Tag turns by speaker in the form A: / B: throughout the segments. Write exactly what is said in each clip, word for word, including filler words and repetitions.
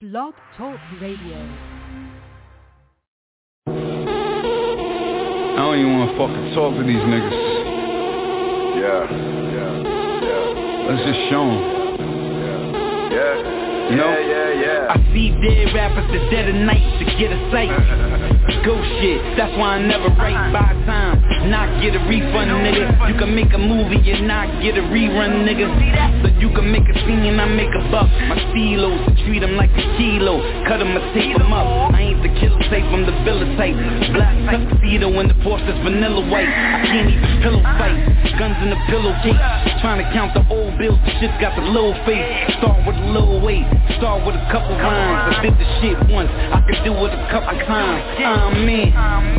A: Blog Talk Radio.
B: I don't even want to fucking talk to these niggas.
C: Yeah, yeah, yeah.
B: Let's just show them.
C: Yeah, yeah.
B: You know?
C: Yeah, yeah, yeah.
D: I see dead rappers the dead of night to get a sight. Go shit, that's why I never write by time. Not get a refund, nigga. You can make a movie and not get a rerun, nigga. So you can make a scene and I make a buck. My stilos, treat them like a kilo. Cut them or tape them up. I ain't the killer tape, I'm the villa type. Black tuxedo in the Porsche's vanilla white. I can't even pillow fight. Guns in the pillowcase. Trying to count the old bills, the shit got the little face. Start with a little weight. Start with a couple rhymes. I did the shit once, I could do it a couple times. I'm in.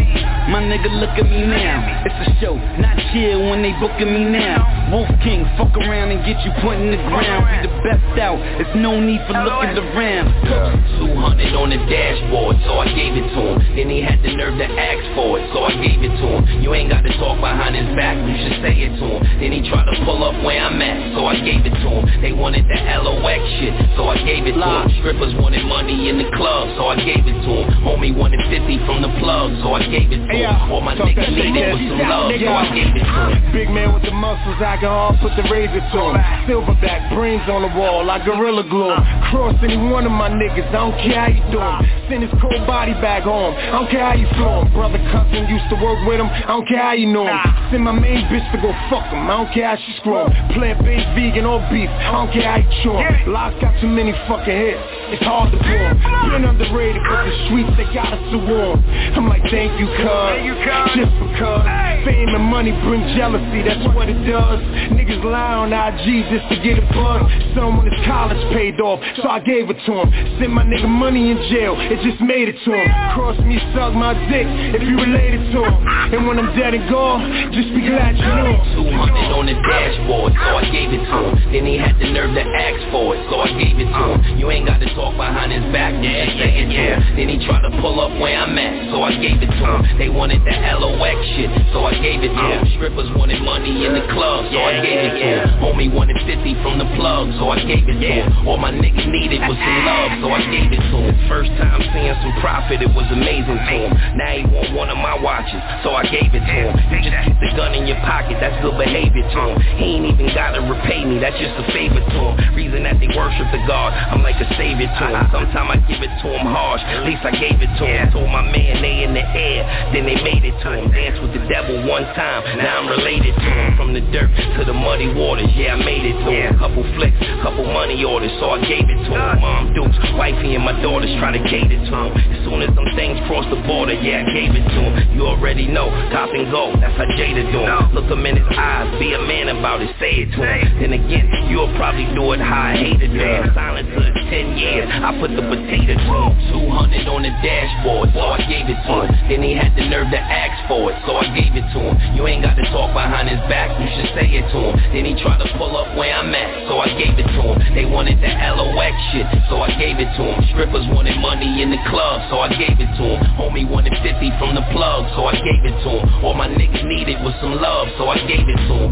D: My nigga, look at me now. It's a show, not chill when they booking me now. Wolf King, fuck around and get you put in the ground. Be the best out, it's no need for looking around.
E: two hundred on the dashboard, so I gave it to him. Then he had the nerve to ask for it, so I gave it to him. You ain't got to talk behind his back, you should say it to him. Then he tried to pull up where I'm at, so I gave it to him. They wanted the L O X shit, so I gave it to him. Strippers wanted money in the club, so I gave it to him. Homie wanted fifty from the plug, so I gave it to him. All my niggas needed was some love, so I gave it to him.
F: Big man with the muscles, I can all put the razor to him. Silverback, brains on the wall, like Gorilla Glue. Cross any one of my niggas, I don't care how you do him. Send his cold body back home, I don't care how you flow him. Brother cousin used to work with him, I don't care how you know him. Send my main bitch to go fuck him, I don't care how she screw him. Plant-based, vegan, or beef, I don't care how you chew him. Locks got too many fucking hits, it's hard to pull him. Been underrated, but the streets, they got us to warm. I'm like, thank you, cuz, just because fame and money bring jealousy, that's what it does. Niggas lie on I G just to get a buzz. Someone his college paid off, so I gave it to him. Sent my nigga money in jail, it just made it to him. Cross me, suck my dick, if you related to him. And when I'm dead and gone, just be glad you knew him.
E: two hundred on the dashboard, so I gave it to him. Then he had the nerve to ask for it, so I gave it to him. You ain't got to talk behind his back, yeah, yeah, yeah, yeah. Then he tried to pull up where I'm at, so I gave it to him. They wanted the L O X shit, so I gave it to him. Strippers wanted money in the club, so I gave it to him. Homie wanted fifty from the plug, so I gave it to him. All my niggas needed was some love, so I gave it to him. First time seeing some profit, it was amazing to him. Now he want one of my watches, so I gave it to him. You just keep the gun in your pocket, that's good behavior to him. He ain't even gotta repay me, that's just a favor to him. Reason that they worship the God, I'm like a savior to him. Sometimes I give it to him harsh, at least I gave it to him. Told my man they in the air, then they made it to him. Danced with the devil one time, now I'm related to him. From the dirt to the muddy waters, yeah, I made it to him. Couple flicks, couple money orders, so I gave it to him. Mom Dukes, wifey and my daughters try to cater to him. As soon as them things cross the border, yeah, I gave it to him. You already know, cop and go, that's how Jada do him. Look him in his eyes, be a man about it, say it to him. Then again, you'll probably do it how I hate it to him. Silent to ten years, I put the potato to him. two hundred on the dashboard, so I gave it to him. Then he had the nerve to ask for it, so I gave it to him. You ain't got to talk behind his back, you should say it to him. Then he tried to pull up where I'm at, so I gave it to him. They wanted the L O X shit, so I gave it to him. Strippers wanted money in the club, so I gave it to him. Homie wanted fifty from the plug, so I gave it to him. All my niggas needed was some love, so I gave it to him.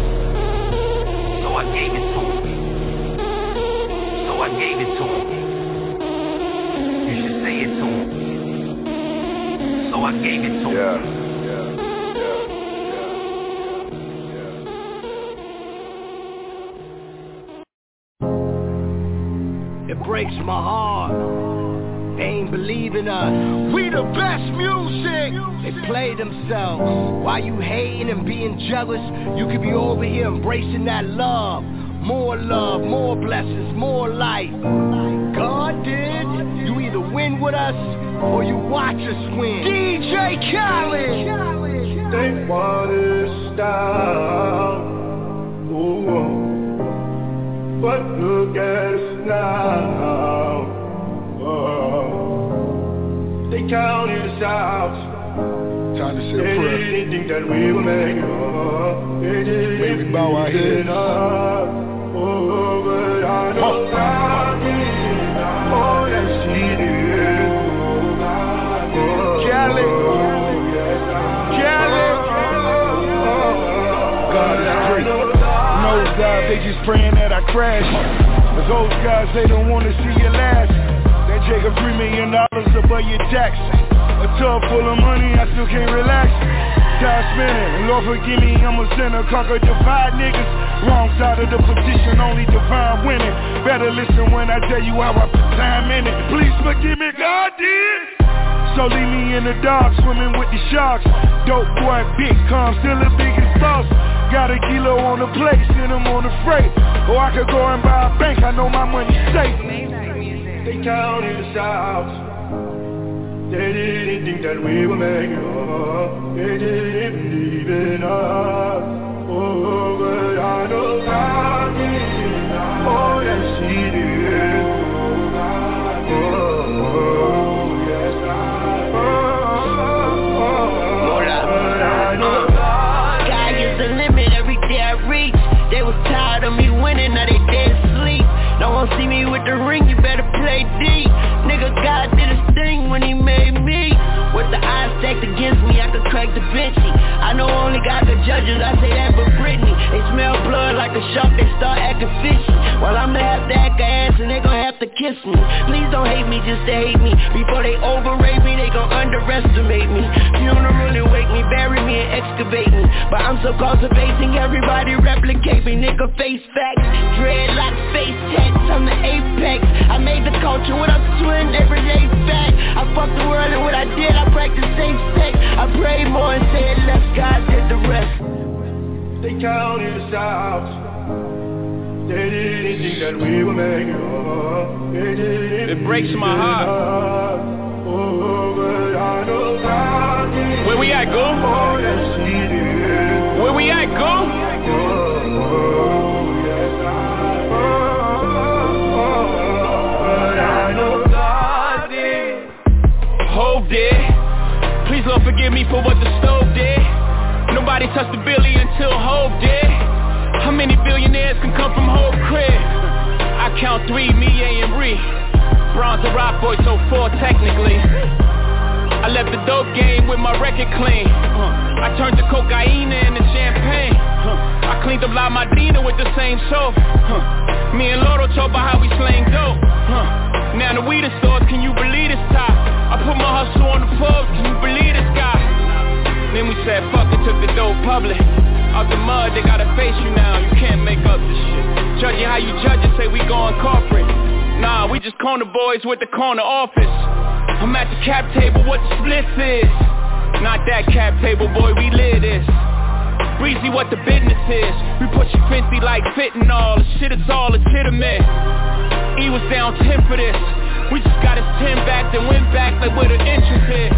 E: So I gave it to him. So I gave it to him. You should say it to him. So I gave it to him.
C: Yeah, yeah, yeah, yeah,
F: It breaks my heart, they ain't believing us. We the best music. They play themselves. While you hating and being jealous, you could be over here embracing that love. More love, more blessings, more life. God did. You either win with us or you watch us win. D J Khaled.
G: They want us down. Ooh. But look at us now. Oh. They counted us out.
B: Time to say a
G: They
B: prayer.
G: didn't think that we would make it. They didn't
B: May we bow our heads.
G: Oh, but I know God did all that she did.
F: Kelly. Kelly.
B: God is great. Those guys, they just praying that I crash. But those guys, they don't want to see you last. where your jacks. A tub full of money, I still can't relax. Time spinning, Lord forgive me, I'm a sinner. Conquer divide niggas, wrong side of the position, only divine winning. Better listen when I tell you how I put time in it. Please forgive me, God did. So leave me in the dark, swimming with the sharks. Dope boy, big calm, still the biggest boss. Got a kilo on the plate, send him on the freight. Or I could go and buy a bank, I know my money's safe. They counted us out. They didn't think that we would make it up. They didn't believe in us. Oh, but I know God did. Oh, yes, He did. Oh, oh, yes, I did. Oh, oh, but I know God did.
A: Sky is the limit every day I reach. They was tired of me winning, now they dead asleep. Don't want to see me with the ring, you better play D. Nigga, God did his thing when He made me. With the odds stacked against me, I could crack the Vinci. I know only God could judge us, I say that for Britney. They smell blood like a shark, they start acting fishy. Well, I'ma have to act a ass and they gon' have to kiss me. Please don't hate me just to hate me. Before they overrate me, they gon' underestimate me. Funeral and wake me, bury me and excavate me. But I'm so cultivating, everybody replicate me. Nigga face facts, dreadlock face tats, I'm the apex. I made the culture what I'm doing every day back. I fucked the world and what I did, I practiced safe sex. I prayed more and said less, God did the rest.
B: They counted us out. They didn't think that we would make it up. They didn't.
H: It breaks my heart.
B: Oh, but I know God did.
H: Where we at, go?
B: Oh, yes, He did.
H: Where we at, go?
B: Oh, oh, yes, I did. Oh, oh, but I know God did.
H: Hov did. Please Lord forgive me for what the stove did. Nobody touched the billy until Hov did. How many billionaires can come from Hov crib? I count three, me, A, and Ree. Bronze and Rock Boy, so four technically. I left the dope game with my record clean. uh, I turned the cocaine into champagne. uh, I cleaned up La Madina with the same soap. uh, Me and Loro talk about how we slang dope. uh, Now the weed stores, can you believe this top? I put my hustle on the pub, can you believe this guy? Then we said fuck it, took the dope public. Out the mud, they gotta face you now, you can't make up this shit. Judging how you judge it, say we going corporate. Nah, we just corner boys with the corner office. I'm at the cap table, what the splits is. Not that cap table, boy, we live this. Breezy, what the business is. We push you fancy like fentanyl, the shit is all legitimate. E was down ten for this. We just got his ten back, then went back like where the interest is.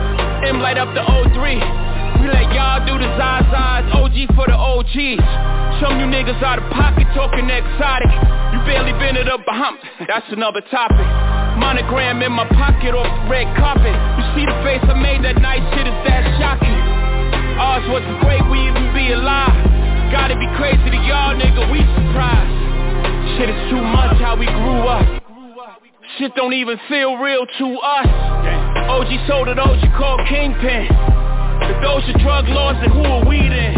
H: M light up the O three. We let y'all do the Zazas, O G for the O Gs. Some you niggas out of pocket talking exotic. You barely been to the Bahamas, that's another topic. Monogram in my pocket off the red carpet. You see the face I made that night, shit is that shocking. Ours wasn't great, we even be alive. Gotta be crazy to y'all nigga, we surprised. Shit is too much how we grew up. Shit don't even feel real to us. O G sold it, O G called Kingpin. The Doja drug lords and who are we then?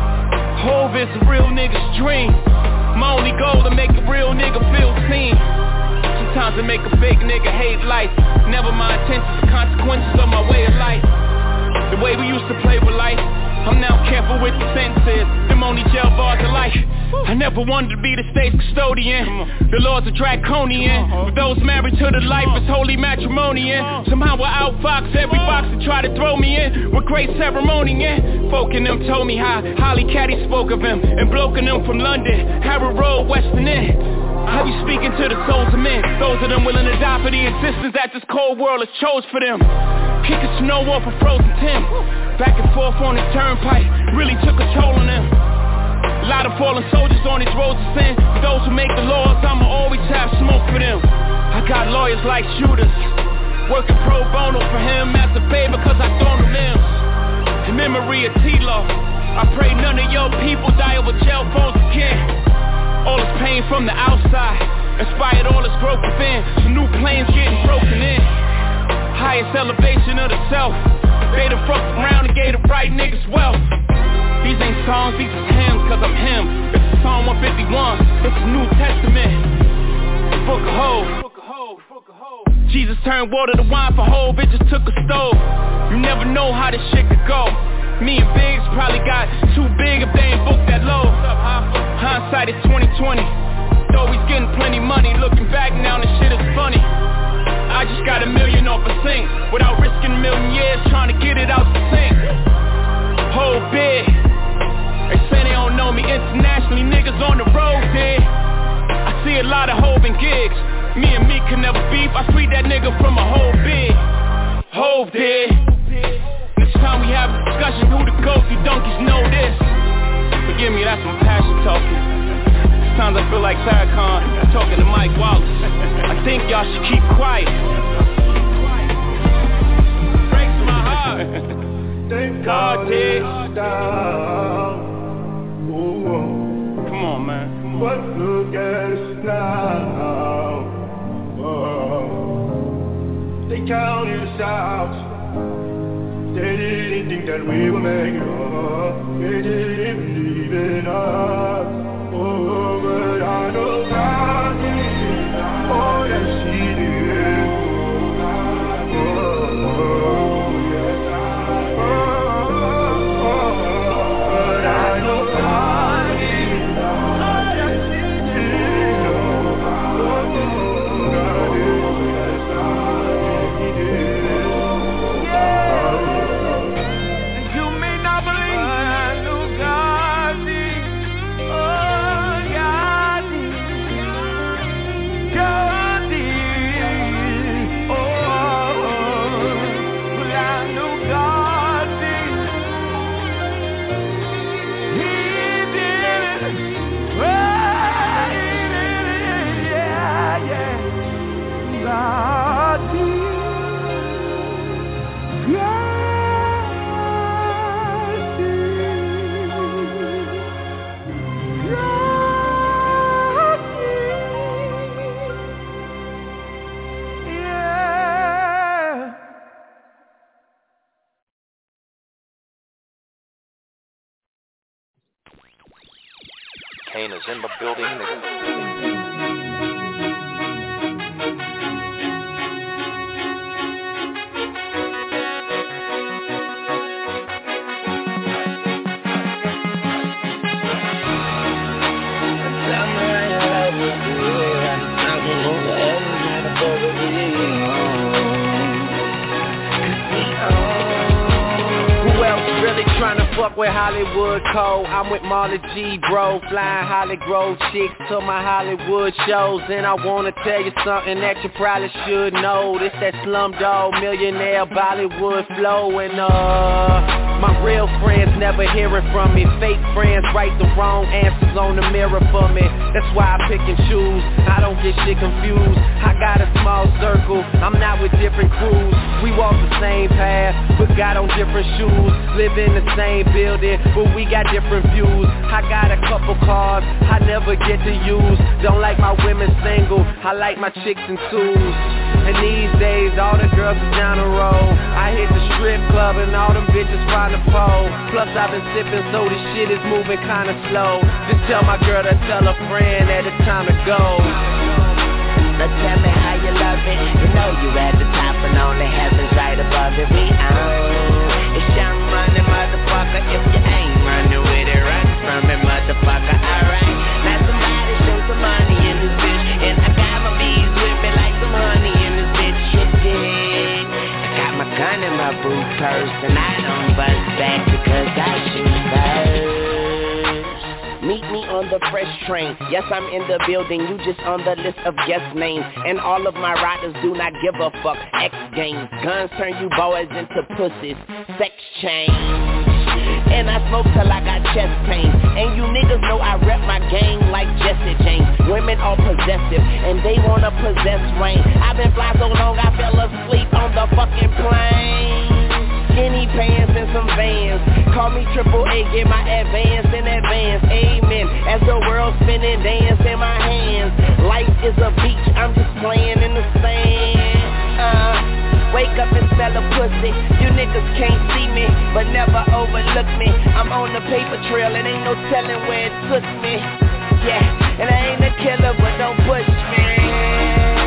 H: Hov is a real nigga's dream. My only goal to make a real nigga feel seen. Sometimes I make a fake nigga hate life. Never my intentions, the consequences of my way of life. The way we used to play with life, I'm now careful with the sentences. Them only jail bars of life. I never wanted to be the state's custodian. The laws are draconian. For those married to the life, it's holy matrimony. Somehow I outfox every box that try to throw me in. With great ceremony, yeah. Folk in them told me how Holly Caddy spoke of him. And bloke in them from London, Harrow Road, Western End. I be speaking to the souls of men. Those of them willing to die for the existence that this cold world has chose for them. Kicking snow off a frozen Tim. Back and forth on the turnpike really took a toll on them. A lot of fallen soldiers on these roads of sin. For those who make the laws, I'ma always have smoke for them. I got lawyers like shooters, working pro bono for him as a favor cause I thrown them limbs. In memory of T-Law, I pray none of your people die over jail phones again. All this pain from the outside inspired all this growth within. Some new planes getting broken in. Highest elevation of the self. They done fucked around and gave the right niggas wealth. These ain't songs, these is hymns, cause I'm him. This is Psalm one fifty-one, it's the New Testament. Book of Hov. Jesus turned water to wine for whole bitches took a stove. You never know how this shit could go. Me and Biggs probably got too big if they ain't booked that low. Hindsight is twenty twenty. Though he's getting plenty money, looking back now this shit is funny. I just got a million off a sink without risking a million years trying to get it out the sink. Whole big. They say they don't know me internationally, niggas on the road, dude. I see a lot of Hov and gigs. Me and me can never beef, I sweet that nigga from a whole big. Hov did. Next time we have a discussion, who the GOAT, you donkeys know this. Forgive me, that's my passion talking. Sometimes I feel like Farrakhan talking to Mike Wallace. I think y'all should keep quiet. Breaks my heart. God did. Come on, man.
G: But look at us now. Oh. They counted us out. They didn't think that we would make it up. They didn't believe in us. Oh, but I know God did all that she did. Oh, oh, yes, I oh, oh, but I know God did all that she did. Oh, God did, yes, I did. Yeah. You may not believe, but I know God did. Oh, God did. God did. Oh, but I know God did. He did it. Oh, he did it. Yeah, yeah. God did. God
I: Kane is in the building.
J: Fuck with Hollywood Code, I'm with Marley G, bro. Flying Holly Grove chicks to my Hollywood shows. And I wanna tell you something that you probably should know. This that Slumdog Millionaire Bollywood flow. And uh, my real friends never hearing from me. Fake friends write the wrong answers on the mirror for me. That's why I pick and choose, I don't get shit confused. I got a small circle, I'm not with different crews. We walk the same path, but got on different shoes. Live in the same building, but we got different views. I got a couple cars I never get to use. Don't like my women single, I like my chicks in twos. And these days all the girls is down the road. I hit the strip club and all them bitches find the pole. Plus I've been sipping so this shit is moving kinda slow. Just tell my girl to tell a friend that it's time to go.
K: Now tell me how you love it. You know you at the top and only heaven's right above it. We own. It's young money, motherfucker. If you ain't running with it, run from it, motherfucker. Alright. Now somebody show some money in this bitch. And I got my bees with me like some honey in this bitch. Shit, dig. I got my gun in my boot purse. And I don't bust back because I shoot first. Meet me on the fresh train. Yes, I'm in the building, you just on the list of guest names. And all of my riders do not give a fuck. X games, guns turn you boys into pussies. Sex change. And I smoke till I got chest pain. And you niggas know I rep my gang like Jesse James. Women are possessive, and they wanna possess rain. I've been fly so long I fell asleep on the fucking plane. Skinny pants and some Vans. Call me triple A, get my advance in advance. Amen. As the world spinning, dance in my hands. Life is a beach, I'm just playing in the sand. Uh, wake up and smell a pussy. You niggas can't see me, but never overlook me. I'm on the paper trail and ain't no telling where it took me. Yeah, and I ain't a killer, but don't push me. Now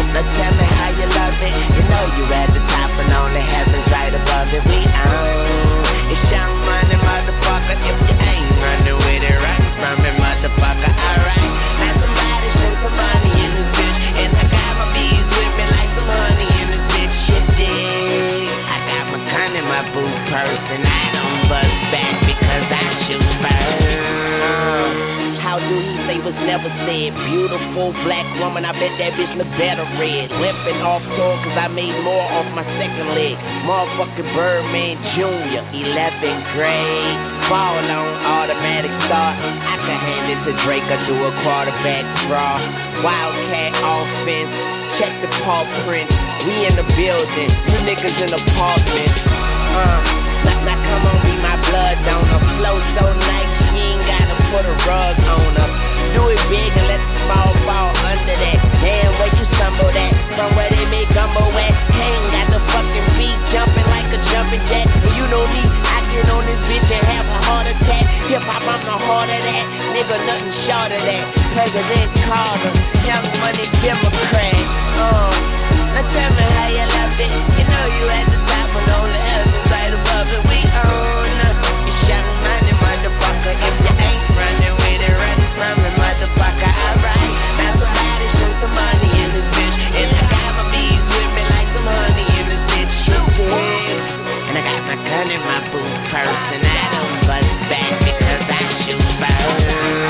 K: Now tell me how you love it. You know you at the top and only heaven's right above it. We own. It's Young Money, motherfucker. If you ain't running with it, run from it, motherfucker. Alright. Now somebody show some money in this bitch, and I got my bees with me like some honey in this bitch. Shit, dig. I got my gun in my boot purse, and I don't bust back because I shoot first. How do he say was never said? Beautiful black woman, I bet that bitch look better red. Limping off tour cause I made more off my second leg. Motherfucking Birdman Junior, eleventh grade. Ball on automatic start. I can hand it to Drake or do a quarterback draw. Wildcat offense, check the paw print. We in the building, you niggas in apartments. Uh, now, now come on, be my blood donor. Flow so nice, you ain't gotta put a rug on her. Do it big and let the small fall under that. Damn, where you stumble that? From where they make gumbo at. Hang, got the fucking beat jumping like a jumping jack. And you know me, I get on this bitch and have a heart attack. Hip hop, I'm the heart of that. Nigga, nothing short of that. President Carter, Young Money Democrat. Uh, now tell me how you love it. You know you at the top and only heaven's right above it. We own it's Young Money, motherfucker. If you ain't running with it, run from it, motherfucker. Alright, now somebody show some money in this bitch, and I got my bees with me like some honey in this bitch. Shit, yeah. And I got my gun in my boot purse, and I don't bust back because I shoot first.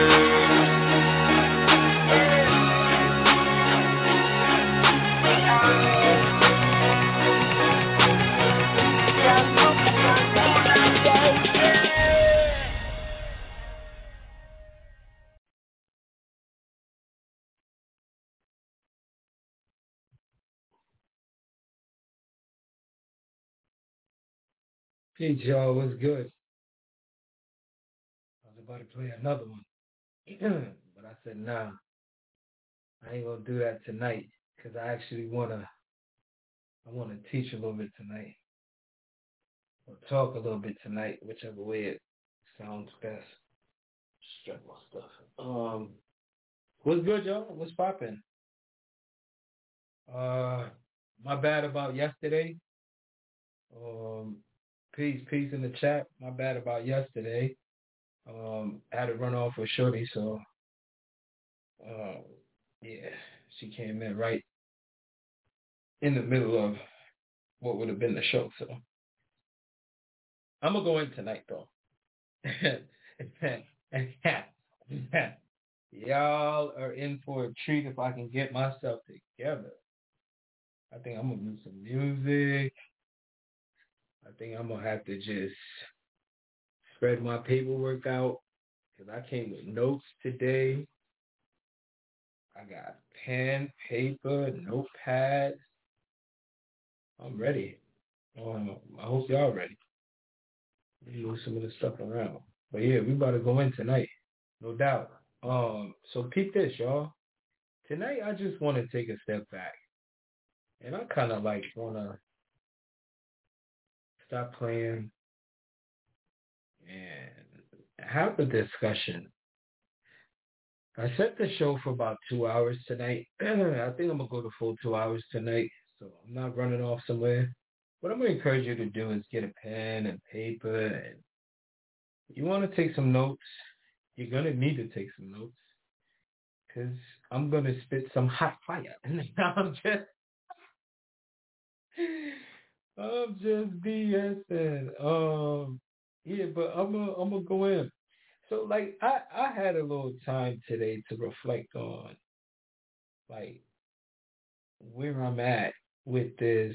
L: Hey, y'all, what's good? I was about to play another one, but I said, nah, I ain't gonna do that tonight because I actually wanna, I wanna teach a little bit tonight, or talk a little bit tonight, whichever way it sounds best. Strap my stuff. Um, what's good, y'all? What's poppin'? Uh, my bad about yesterday. Um. Peace, peace in the chat. My bad about yesterday. Um, I had to run off with Shorty, so uh, yeah, she came in right in the middle of what would have been the show. So I'm gonna go in tonight, though. Y'all are in for a treat if I can get myself together. I think I'm gonna do some music. I think I'm going to have to just spread my paperwork out because I came with notes today. I got pen, paper, notepad. I'm ready. Um, I hope y'all ready. Move some of the stuff around. But yeah, we about to go in tonight. No doubt. Um, so peep this, y'all. Tonight, I just want to take a step back. And I kind of like want to stop playing and have a discussion. I set the show for about two hours tonight. I think I'm going to go the full two hours tonight, so I'm not running off somewhere. What I'm going to encourage you to do is get a pen and paper, and you want to take some notes. You're going to need to take some notes because I'm going to spit some hot fire. I'm just... I'm just BSing. Um, yeah, but I'm gonna I'm gonna go in. So like I, I had a little time today to reflect on like where I'm at with this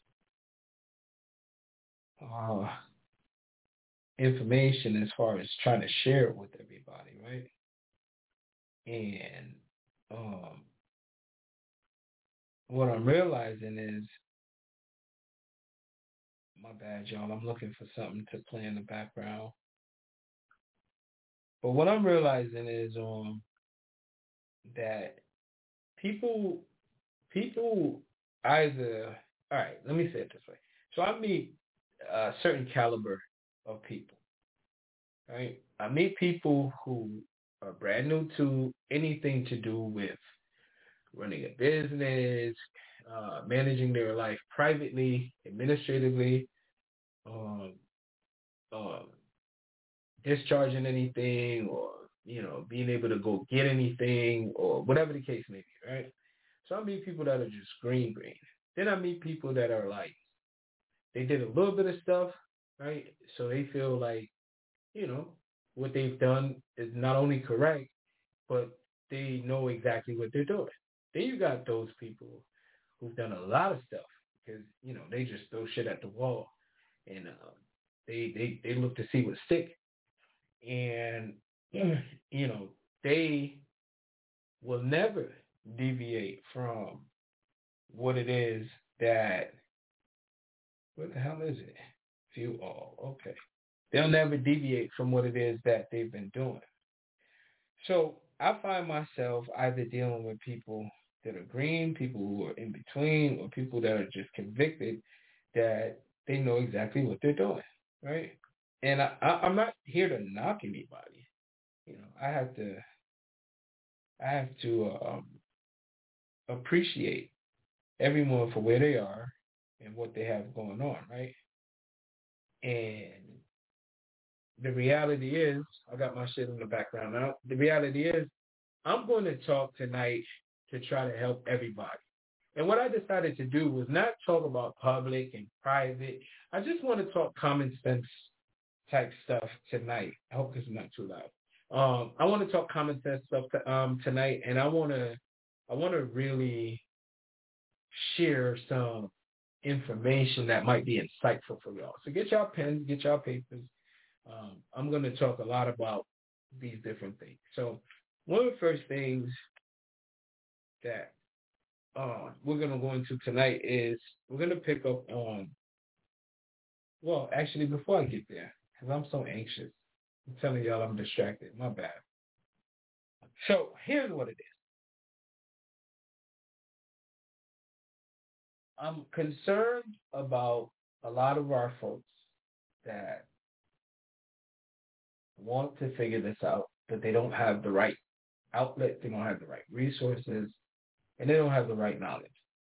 L: uh information as far as trying to share it with everybody, right? And um what I'm realizing is, my bad, y'all. I'm looking for something to play in the background. But what I'm realizing is um that people people either all right, let me say it this way. So I meet a certain caliber of people. Right? I meet people who are brand new to anything to do with running a business, uh, managing their life privately, administratively, um, uh, discharging anything, or you know, being able to go get anything, or whatever the case may be, right? So I meet people that are just green, green. Then I meet people that are like, they did a little bit of stuff, right? So they feel like, you know, what they've done is not only correct, but they know exactly what they're doing. Then you got those people who've done a lot of stuff because, you know, they just throw shit at the wall and uh, they, they, they look to see what's stick. And, you know, they will never deviate from what it is that, what the hell is it? Few all, okay. They'll never deviate from what it is that they've been doing. So I find myself either dealing with people that are green, people who are in between, or people that are just convicted that they know exactly what they're doing, right? And I, I, I'm not here to knock anybody. You know, I have to, I have to um, appreciate everyone for where they are and what they have going on, right? And the reality is, I got my shit in the background now. The reality is, I'm going to talk tonight to try to help everybody. And what I decided to do was not talk about public and private. I just want to talk common sense type stuff tonight. I hope this is not too loud. Um, I want to talk common sense stuff to, um, tonight, and I want to, I want to really share some information that might be insightful for y'all. So get y'all pens, get y'all papers. Um, I'm going to talk a lot about these different things. So one of the first things that uh, we're going to go into tonight is we're going to pick up on, well, actually, before I get there, because I'm so anxious, I'm telling y'all I'm distracted. My bad. So here's what it is. I'm concerned about a lot of our folks that want to figure this out, but they don't have the right outlet, they don't have the right resources, and they don't have the right knowledge.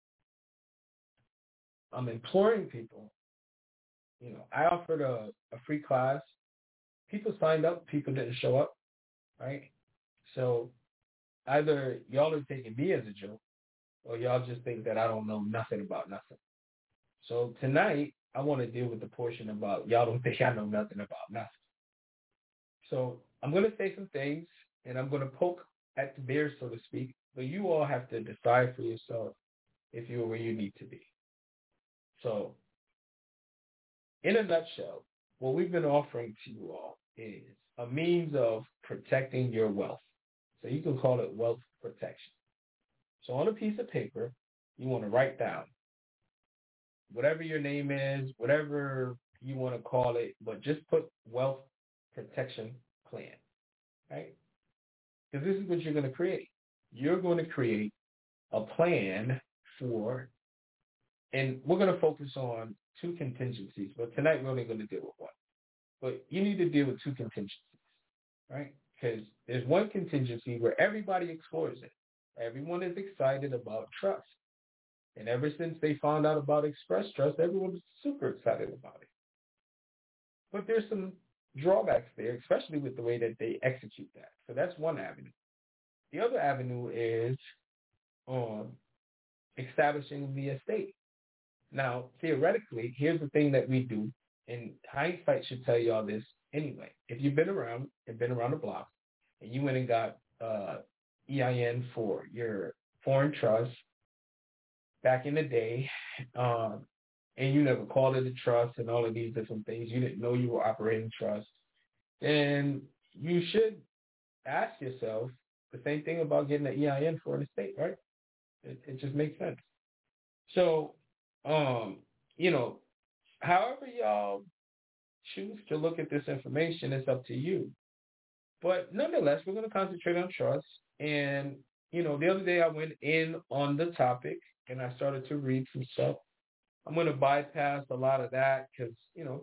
L: I'm imploring people, you know, I offered a, a free class. People signed up, people didn't show up, right? So either y'all are taking me as a joke, or y'all just think that I don't know nothing about nothing. So tonight, I want to deal with the portion about y'all don't think I know nothing about nothing. So I'm going to say some things, and I'm going to poke at the bear, so to speak, but you all have to decide for yourself if you're where you need to be. So in a nutshell, what we've been offering to you all is a means of protecting your wealth. So you can call it wealth protection. So on a piece of paper, you want to write down whatever your name is, whatever you want to call it, but just put wealth protection plan, right? Because this is what you're going to create. You're going to create a plan for, and we're going to focus on two contingencies, but tonight we're only going to deal with one. But you need to deal with two contingencies, right? Because there's one contingency where everybody explores it. Everyone is excited about trust. And ever since they found out about Express Trust, everyone was super excited about it. But there's some drawbacks there, especially with the way that they execute that. So that's one avenue. The other avenue is um, establishing the estate. Now, theoretically, here's the thing that we do, and hindsight should tell you all this anyway. If you've been around and been around the block, and you went and got uh, E I N for your foreign trust back in the day, um, and you never called it a trust and all of these different things, you didn't know you were operating trust, then you should ask yourself the same thing about getting an E I N for an estate, right? It, it just makes sense. So, um, you know, however y'all choose to look at this information, it's up to you. But nonetheless, we're going to concentrate on trust. And, you know, the other day I went in on the topic and I started to read some stuff. I'm going to bypass a lot of that because, you know,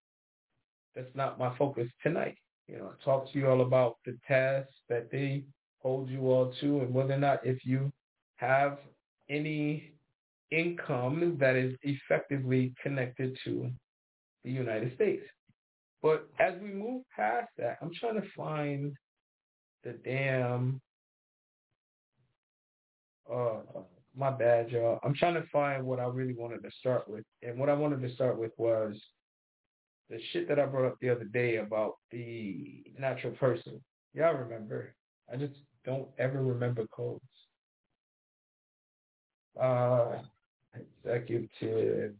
L: that's not my focus tonight. You know, I talked to you all about the tests that they hold you all to, and whether or not if you have any income that is effectively connected to the United States. But as we move past that, I'm trying to find the damn, uh, my bad, y'all. I'm trying to find what I really wanted to start with. And what I wanted to start with was the shit that I brought up the other day about the natural person. Y'all remember. I just don't ever remember codes. Uh, executive.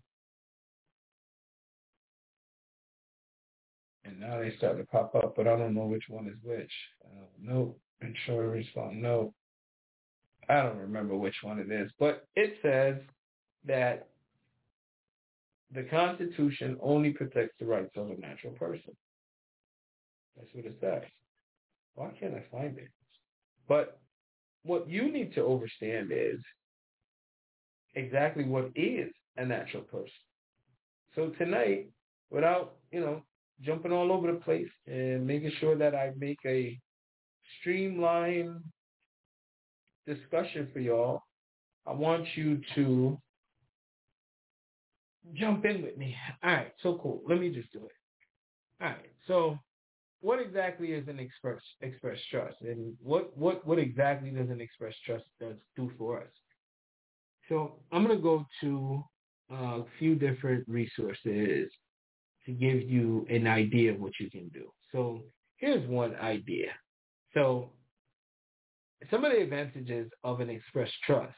L: And now they start to pop up, but I don't know which one is which. Uh, no. Ensure response. No. I don't remember which one it is. But it says that the Constitution only protects the rights of a natural person. That's what it says. Why can't I find it? But what you need to understand is exactly what is a natural person. So tonight, without, you know, jumping all over the place and making sure that I make a streamlined discussion for y'all, I want you to jump in with me. All right, so cool. Let me just do it. All right, so what exactly is an express express trust, and what what what exactly does an express trust does do for us? So I'm going to go to a few different resources to give you an idea of what you can do. So here's one idea. So some of the advantages of an express trust,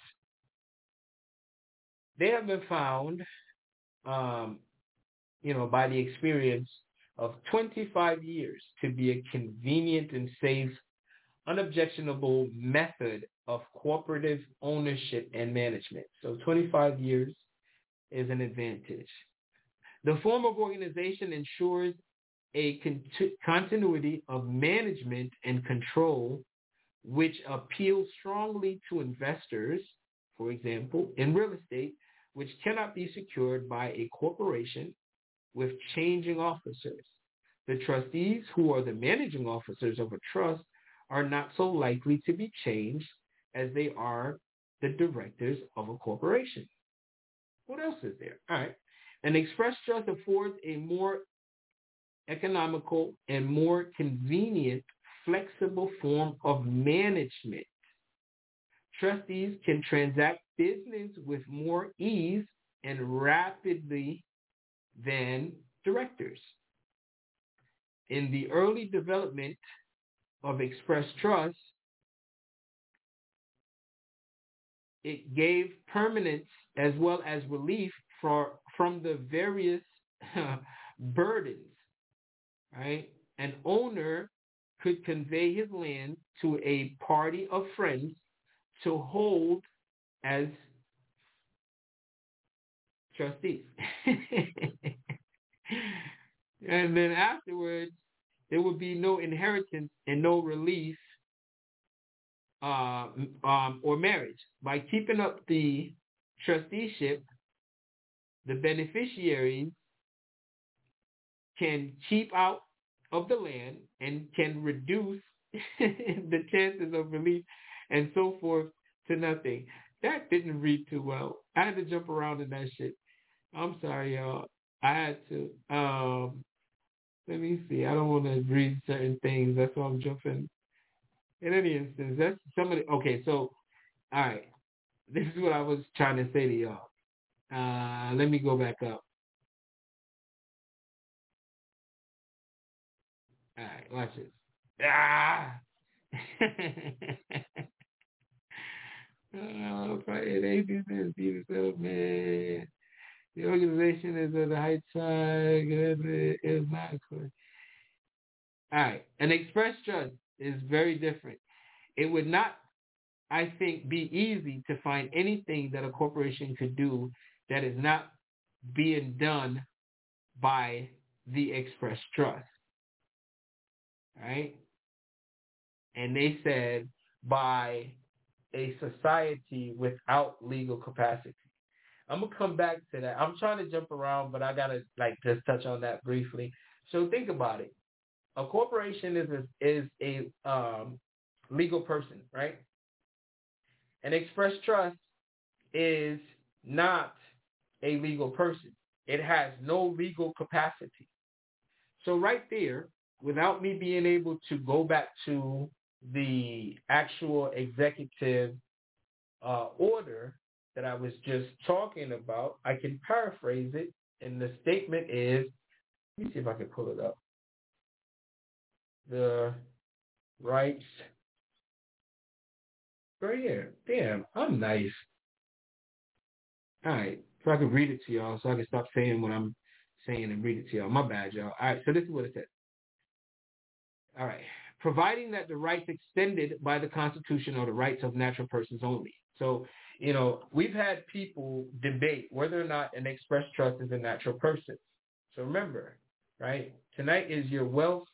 L: they have been found, um, you know, by the experience of twenty-five years to be a convenient and safe, unobjectionable method of cooperative ownership and management. So twenty-five years is an advantage. The form of organization ensures a cont- continuity of management and control, which appeals strongly to investors, for example, in real estate, which cannot be secured by a corporation with changing officers. The trustees, who are the managing officers of a trust, are not so likely to be changed as they are the directors of a corporation. What else is there? All right. An express trust affords a more economical and more convenient, flexible form of management. Trustees can transact business with more ease and rapidly than directors. In the early development of express trust, it gave permanence as well as relief for, from the various burdens, right? An owner could convey his land to a party of friends to hold as trustees. And then afterwards, there would be no inheritance and no relief uh, um, or marriage. By keeping up the trusteeship, the beneficiaries can keep out of the land and can reduce the chances of relief and so forth to nothing. That didn't read too well. I had to jump around in that shit. I'm sorry, y'all. I had to. Um, let me see. I don't want to read certain things. That's why I'm jumping. In any instance, that's somebody. Okay, so, all right. This is what I was trying to say to y'all. Uh, let me go back up. All right, watch this. Ah! Oh, it ain't business, beautiful, man. The organization is at the height side. It is not clear. All right. An express trust is very different. It would not, I think, be easy to find anything that a corporation could do that is not being done by the express trust. Right? And they said by a society without legal capacity. I'm going to come back to that. I'm trying to jump around, but I got to like just touch on that briefly. So think about it. A corporation is a, is a um, legal person, right? An express trust is not a legal person. It has no legal capacity. So right there, without me being able to go back to the actual executive uh, order that I was just talking about, I can paraphrase it, and the statement is, let me see if I can pull it up. The rights, right here. Damn, I'm nice. All right, so I can read it to y'all, so I can stop saying what I'm saying and read it to y'all. My bad, y'all. All right, so this is what it says. All right. Providing that the rights extended by the Constitution are the rights of natural persons only. So, you know, we've had people debate whether or not an express trust is a natural person. So remember, right, tonight is your wealth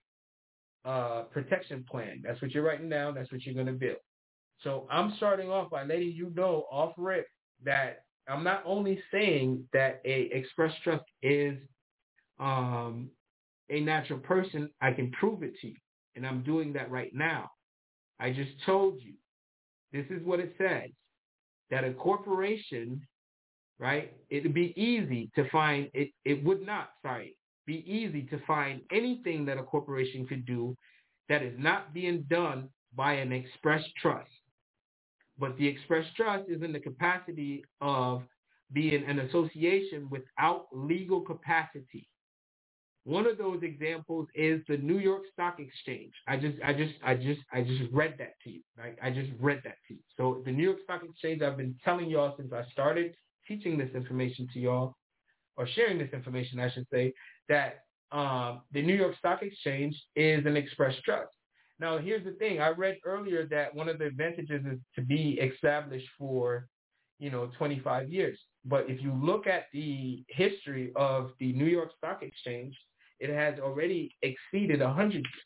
L: uh, protection plan. That's what you're writing down. That's what you're going to build. So I'm starting off by letting you know off rip that I'm not only saying that a express trust is um, a natural person, I can prove it to you. And I'm doing that right now. I just told you, this is what it says, that a corporation, right, it would be easy to find, it, it would not, sorry, be easy to find anything that a corporation could do that is not being done by an express trust. But the express trust is in the capacity of being an association without legal capacity. One of those examples is the New York Stock Exchange. I just, I just, I just, I just read that to you. Right? I just read that to you. So the New York Stock Exchange, I've been telling y'all since I started teaching this information to y'all, or sharing this information, I should say, that um, the New York Stock Exchange is an express trust. Now, here's the thing. I read earlier that one of the advantages is to be established for, you know, twenty-five years. But if you look at the history of the New York Stock Exchange, it has already exceeded one hundred years.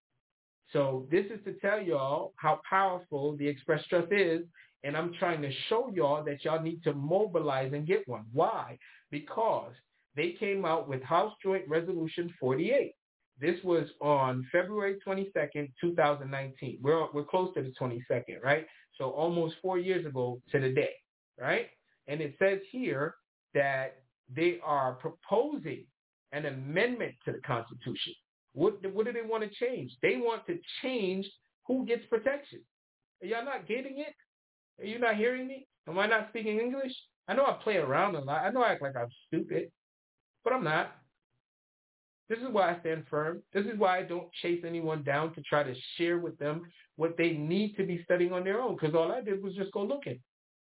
L: So this is to tell y'all how powerful the express trust is, and I'm trying to show y'all that y'all need to mobilize and get one. Why? Because they came out with House Joint Resolution forty-eight. This was on February twenty-second, two thousand nineteen. We're we're close to the twenty-second, right? So almost four years ago to the day, right? And it says here that they are proposing an amendment to the Constitution. What, what do they want to change? They want to change who gets protection. Are y'all not getting it? Are you not hearing me? Am I not speaking English? I know I play around a lot. I know I act like I'm stupid, but I'm not. This is why I stand firm. This is why I don't chase anyone down to try to share with them what they need to be studying on their own, because all I did was just go looking.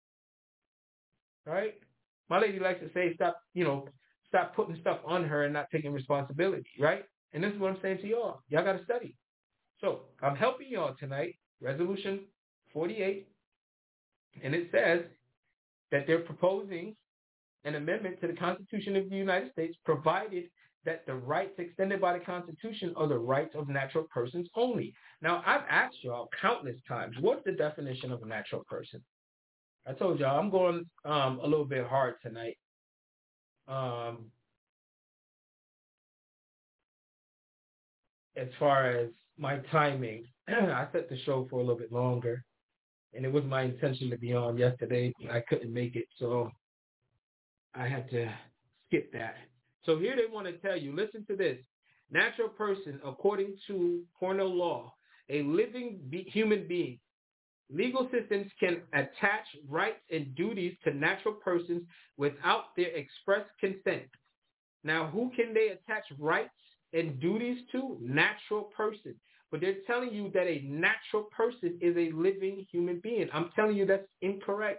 L: Right? My lady likes to say, stop, you know, stop putting stuff on her and not taking responsibility, right? And this is what I'm saying to y'all. Y'all got to study. So I'm helping y'all tonight, Resolution forty-eight, and it says that they're proposing an amendment to the Constitution of the United States, provided that the rights extended by the Constitution are the rights of natural persons only. Now, I've asked y'all countless times, what's the definition of a natural person? I told y'all I'm going um, a little bit hard tonight. Um, as far as my timing, I set the show for a little bit longer, and it was my intention to be on yesterday. I couldn't make it, so I had to skip that. So here they want to tell you, listen to this. Natural person, according to Cornell law, a living be- human being. Legal systems can attach rights and duties to natural persons without their express consent. Now, who can they attach rights and duties to? Natural person. But they're telling you that a natural person is a living human being. I'm telling you that's incorrect.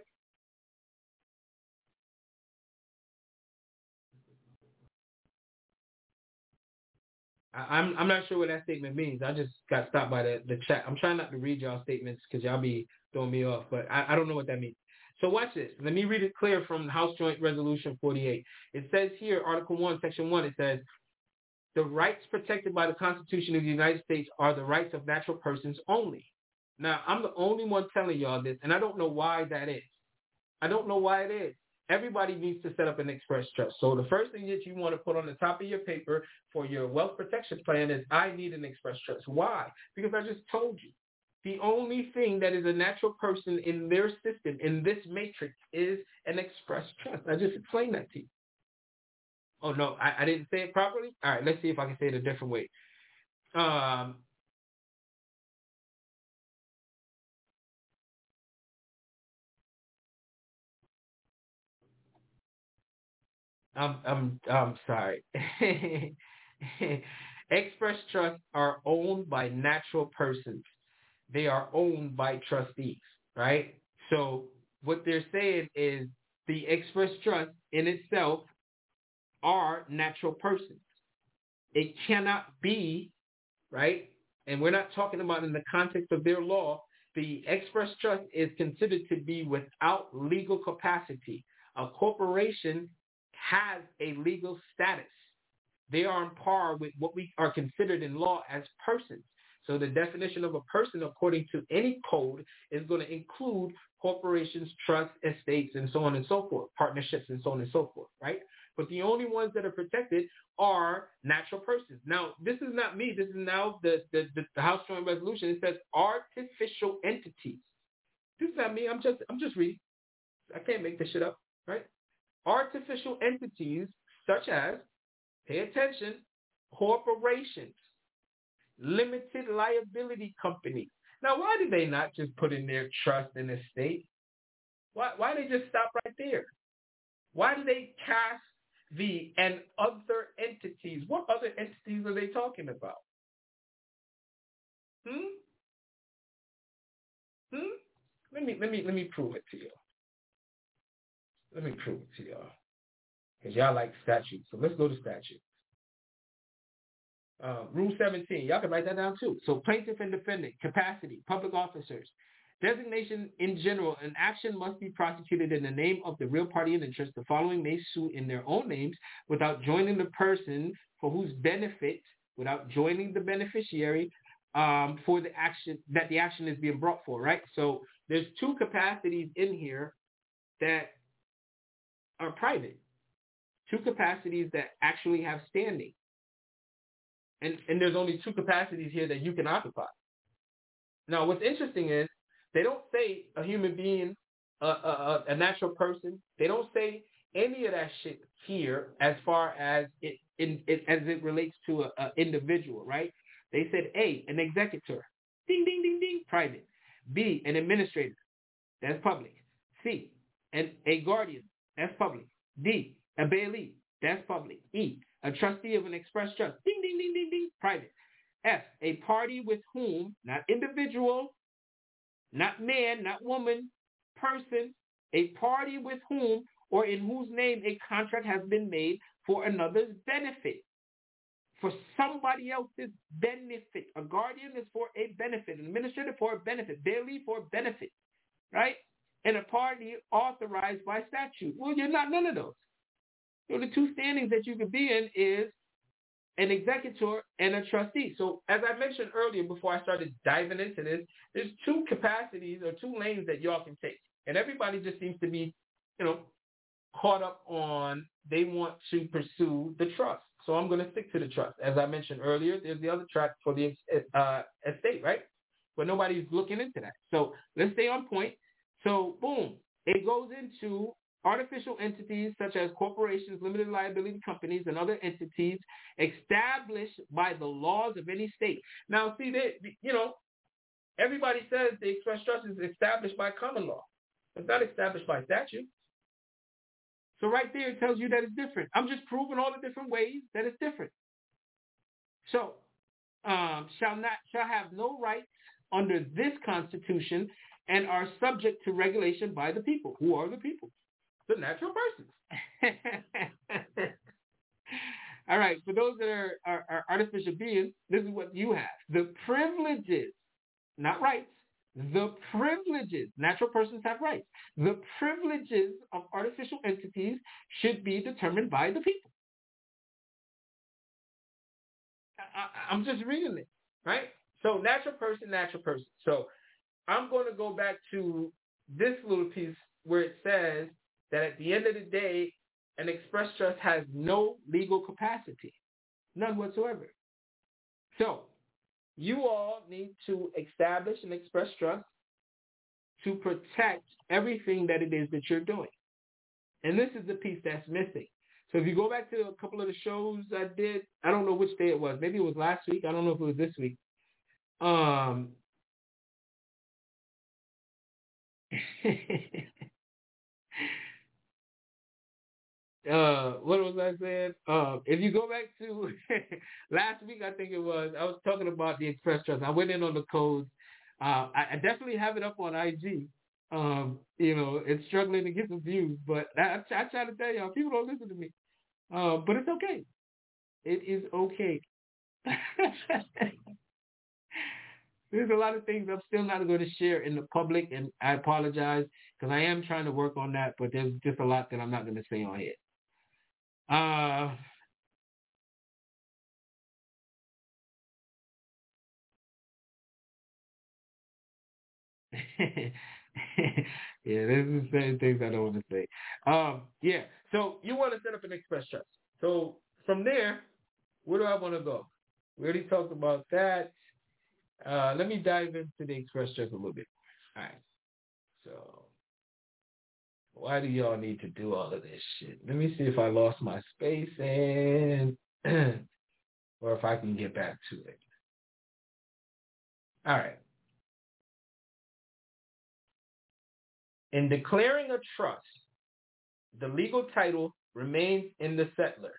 L: I'm I'm not sure what that statement means. I just got stopped by the, the chat. I'm trying not to read y'all statements because y'all be throwing me off, but I, I don't know what that means. So watch this. Let me read it clear from House Joint Resolution forty-eight. It says here, Article one, Section one, it says, the rights protected by the Constitution of the United States are the rights of natural persons only. Now, I'm the only one telling y'all this, and I don't know why that is. I don't know why it is. Everybody needs to set up an express trust. So the first thing that you want to put on the top of your paper for your wealth protection plan is, I need an express trust. Why? Because I just told you. the only thing that is a natural person in their system, in this matrix, is an express trust. I just explained that to you. Oh, no, I, I didn't say it properly? All right, let's see if I can say it a different way. Um, I'm, I'm, I'm sorry. Express trusts are owned by natural persons. They are owned by trustees, right? So what they're saying is the express trust in itself are natural persons. It cannot be, right? And we're not talking about in the context of their law. The express trust is considered to be without legal capacity. A corporation has a legal status. They are on par with what we are considered in law as persons. So the definition of a person, according to any code, is going to include corporations, trusts, estates, and so on and so forth, partnerships, and so on and so forth, right? But the only ones that are protected are natural persons. Now, this is not me. This is now the, the, the, the House Joint Resolution. It says artificial entities. This is not me. I'm just I'm just reading. I can't make this shit up, right? Artificial entities such as, pay attention, corporations, limited liability companies. Now, why did they not just put in their trust and estate? Why why they just stop right there? Why do they cast the and other entities? What other entities are they talking about? Hmm? Hmm? Let me let me let me prove it to you. Let me prove it to y'all. Because y'all like statutes. So let's go to statute. Uh, Rule seventeen. Y'all can write that down too. So plaintiff and defendant, capacity, public officers, designation in general, an action must be prosecuted in the name of the real party in interest. The following may sue in their own names without joining the person for whose benefit, without joining the beneficiary um, for the action that the action is being brought for, right? So there's two capacities in here that are private. Two capacities that actually have standing. And, and there's only two capacities here that you can occupy. Now, what's interesting is they don't say a human being, a, a, a natural person. They don't say any of that shit here as far as it, in, it as it relates to an individual, right? They said A, an executor. Ding, ding, ding, ding, private. B, an administrator. That's public. C, an, a guardian. That's public. D, a bailee. That's public. E, a trustee of an express trust. Ding, ding, ding, ding, ding. Private. F, a party with whom, not individual, not man, not woman, person, a party with whom or in whose name a contract has been made for another's benefit. For somebody else's benefit. A guardian is for a benefit. An administrator for a benefit. Bailee for a benefit. Right? And a party authorized by statute. Well, you're not none of those. So the two standings that you could be in is an executor and a trustee. So as I mentioned earlier before I started diving into this, there's two capacities or two lanes that y'all can take. And everybody just seems to be, you know, caught up on they want to pursue the trust. So I'm going to stick to the trust. As I mentioned earlier, there's the other track for the uh, estate, right? But nobody's looking into that. So let's stay on point. So boom, it goes into artificial entities such as corporations, limited liability companies, and other entities established by the laws of any state. Now, see, they, you know, everybody says the express trust is established by common law. It's not established by statute. So right there, it tells you that it's different. I'm just proving all the different ways that it's different. So, um, shall not shall have no rights under this Constitution and are subject to regulation by the people. Who are the people? The natural persons. All right, for those that are, are, are artificial beings, this is what you have. The privileges, not rights, the privileges, natural persons have rights. The privileges of artificial entities should be determined by the people. I, I'm just reading it, right? So natural person, natural person. So I'm going to go back to this little piece where it says that at the end of the day, an express trust has no legal capacity, none whatsoever. So you all need to establish an express trust to protect everything that it is that you're doing. And this is the piece that's missing. So if you go back to a couple of the shows I did, I don't know which day it was. Maybe it was last week. I don't know if it was this week. Um, uh, what was I saying? Uh, if you go back to last week, I think it was, I was talking about the express trust. I went in on the codes. Uh, I, I definitely have it up on I G. Um, you know, it's struggling to get some views, but I, I try to tell y'all, people don't listen to me. Uh, but it's okay. It is okay. There's a lot of things I'm still not going to share in the public, and I apologize because I am trying to work on that, but there's just a lot that I'm not going to say on here. Uh, yeah, this is the same things I don't want to say. Um, yeah, so you want to set up an express trust. So from there, where do I want to go? We already talked about that. Uh, let me dive into the express trust a little bit. All right. So why do y'all need to do all of this shit? Let me see if I lost my space and or if I can get back to it. All right. In declaring a trust, the legal title remains in the settlor.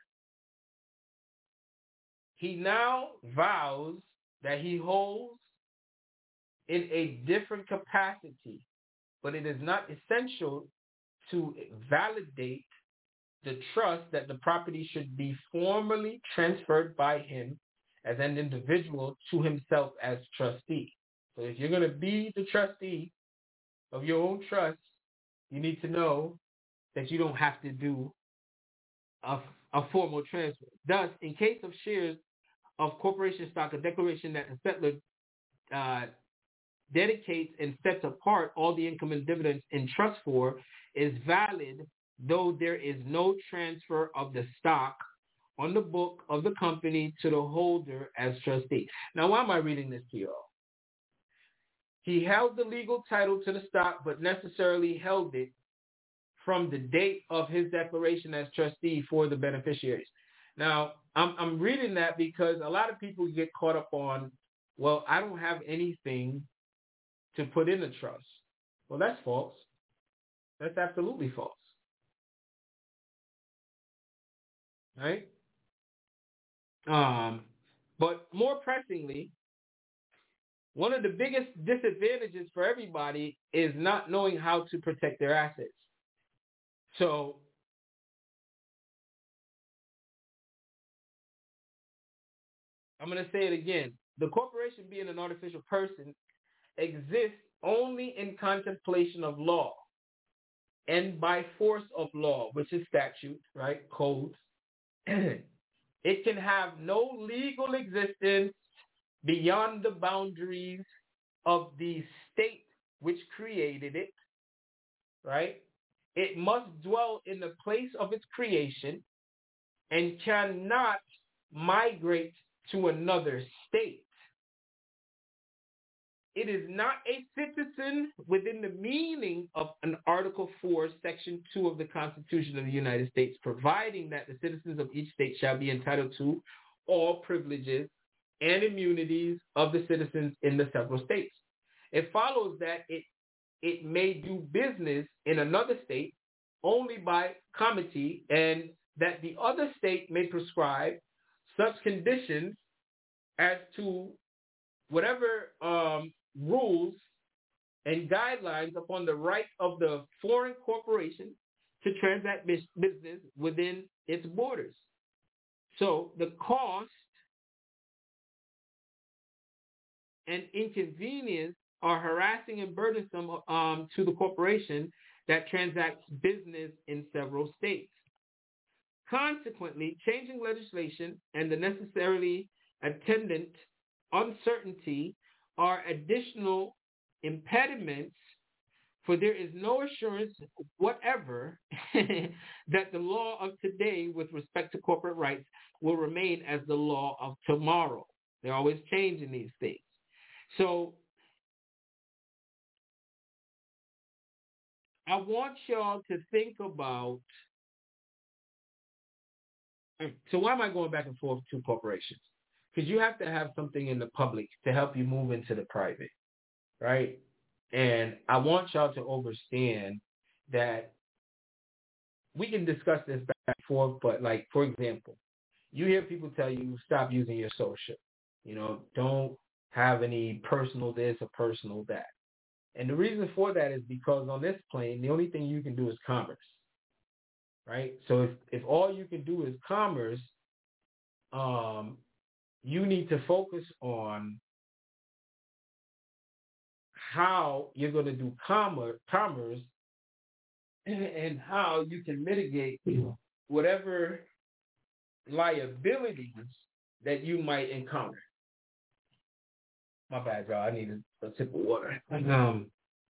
L: He now vows that he holds in a different capacity, but it is not essential to validate the trust that the property should be formally transferred by him as an individual to himself as trustee. So if you're going to be the trustee of your own trust, you need to know that you don't have to do a, a formal transfer. Thus, in case of shares of corporation stock, a declaration that the settlor uh, dedicates and sets apart all the income and dividends in trust for is valid, though there is no transfer of the stock on the book of the company to the holder as trustee. Now, why am I reading this to you all? He held the legal title to the stock, but necessarily held it from the date of his declaration as trustee for the beneficiaries. Now, I'm, I'm reading that because a lot of people get caught up on, well, I don't have anything to put in the trust. Well, that's false. That's absolutely false. Right? Um, but more pressingly, one of the biggest disadvantages for everybody is not knowing how to protect their assets. So I'm going to say it again. The corporation, being an artificial person, exists only in contemplation of law and by force of law, which is statute, right? Codes. It can have no legal existence beyond the boundaries of the state which created it, right? It must dwell in the place of its creation and cannot migrate to another state. It is not a citizen within the meaning of an Article four, Section two of the Constitution of the United States, providing that the citizens of each state shall be entitled to all privileges and immunities of the citizens in the several states. It follows that it it may do business in another state only by comity, and that the other state may prescribe such conditions as to whatever um, rules and guidelines upon the right of the foreign corporation to transact business within its borders. So the cost and inconvenience are harassing and burdensome um, to the corporation that transacts business in several states. Consequently, changing legislation and the necessarily attendant uncertainty are additional impediments, for there is no assurance whatever that the law of today with respect to corporate rights will remain as the law of tomorrow. They're always changing these things. So I want y'all to think about, so why am I going back and forth to corporations? Because you have to have something in the public to help you move into the private, right? And I want y'all to understand that we can discuss this back and forth, but like, for example, you hear people tell you, stop using your social. You know, don't have any personal this or personal that. And the reason for that is because on this plane, the only thing you can do is commerce, right? So if, if all you can do is commerce, um, you need to focus on how you're going to do commerce, commerce and how you can mitigate whatever liabilities that you might encounter. My bad, y'all. I need a, a sip of water. Um,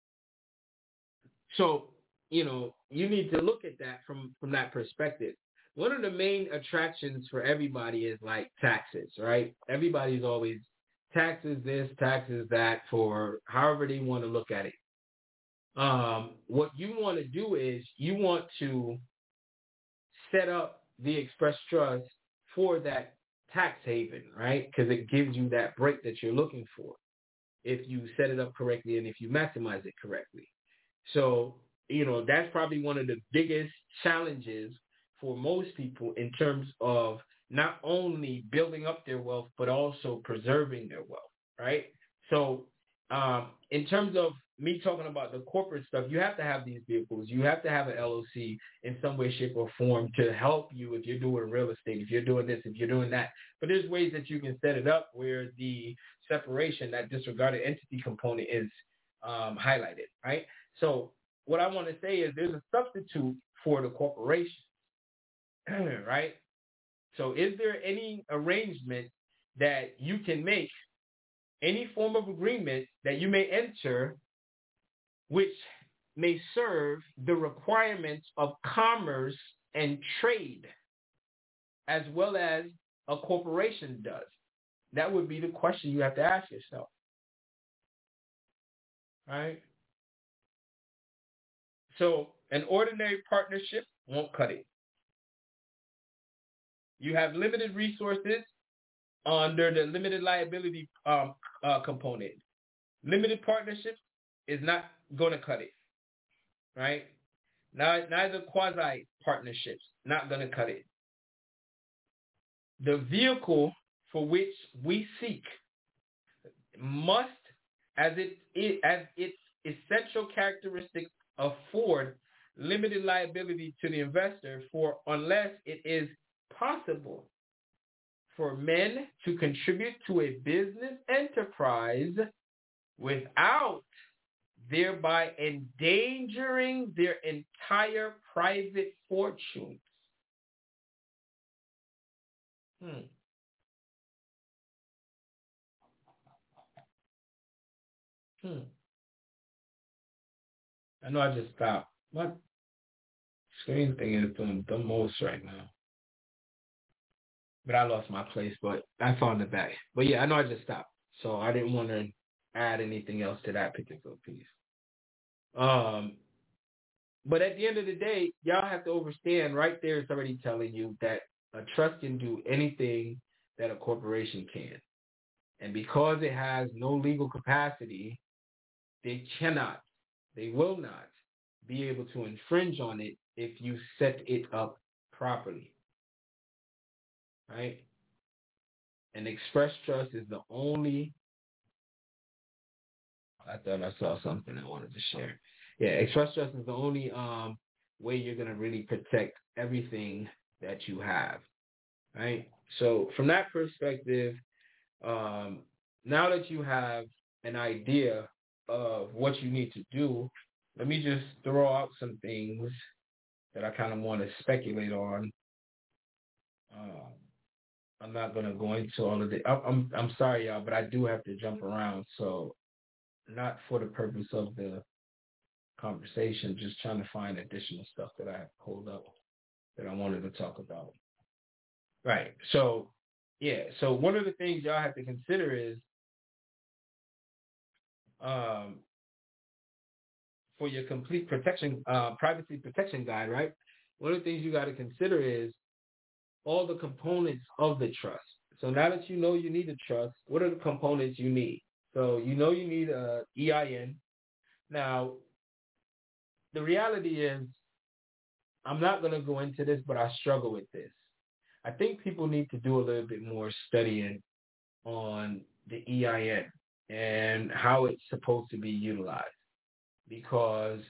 L: so, you know, you need to look at that from, from that perspective. One of the main attractions for everybody is like taxes, right? Everybody's always taxes this, taxes that, for however they want to look at it. Um, what you want to do is you want to set up the Express Trust for that tax haven, right? Because it gives you that break that you're looking for if you set it up correctly and if you maximize it correctly. So, you know, that's probably one of the biggest challenges for most people in terms of not only building up their wealth, but also preserving their wealth, right? So um, in terms of me talking about the corporate stuff, you have to have these vehicles. You have to have an L L C in some way, shape, or form to help you if you're doing real estate, if you're doing this, if you're doing that. But there's ways that you can set it up where the separation, that disregarded entity component is um, highlighted, right? So what I want to say is there's a substitute for the corporation, right? So is there any arrangement that you can make, any form of agreement that you may enter which may serve the requirements of commerce and trade as well as a corporation does? That would be the question you have to ask yourself, right? So an ordinary partnership won't cut it. You have limited resources under the limited liability um, uh, component. Limited partnerships is not going to cut it, right? Neither quasi-partnerships, not going to cut it. The vehicle for which we seek must, as it as its essential characteristics, afford limited liability to the investor, for unless it is possible for men to contribute to a business enterprise without thereby endangering their entire private fortunes. Hmm. Hmm. I know I just stopped. My screen thing is doing the most right now. But I lost my place, but I found it back. But yeah, I know I just stopped. So I didn't want to add anything else to that particular piece. Um, but at the end of the day, y'all have to understand right there, it's already telling you that a trust can do anything that a corporation can. And because it has no legal capacity, they cannot, they will not be able to infringe on it if you set it up properly. Right? An Express Trust is the only, I thought I saw something I wanted to share. Yeah, Express Trust is the only um, way you're going to really protect everything that you have. Right? So from that perspective, um, now that you have an idea of what you need to do, let me just throw out some things that I kind of want to speculate on. Um, I'm not going to go into all of it. I'm, I'm sorry, y'all, but I do have to jump around. So not for the purpose of the conversation, just trying to find additional stuff that I pulled up that I wanted to talk about. Right. So yeah. So one of the things y'all have to consider is, um, for your complete protection, uh, privacy protection guide, right? One of the things you got to consider is all the components of the trust. So now that you know you need a trust, what are the components you need? So you know you need a E I N. Now, the reality is, I'm not going to go into this, but I struggle with this. I think people need to do a little bit more studying on the E I N and how it's supposed to be utilized, because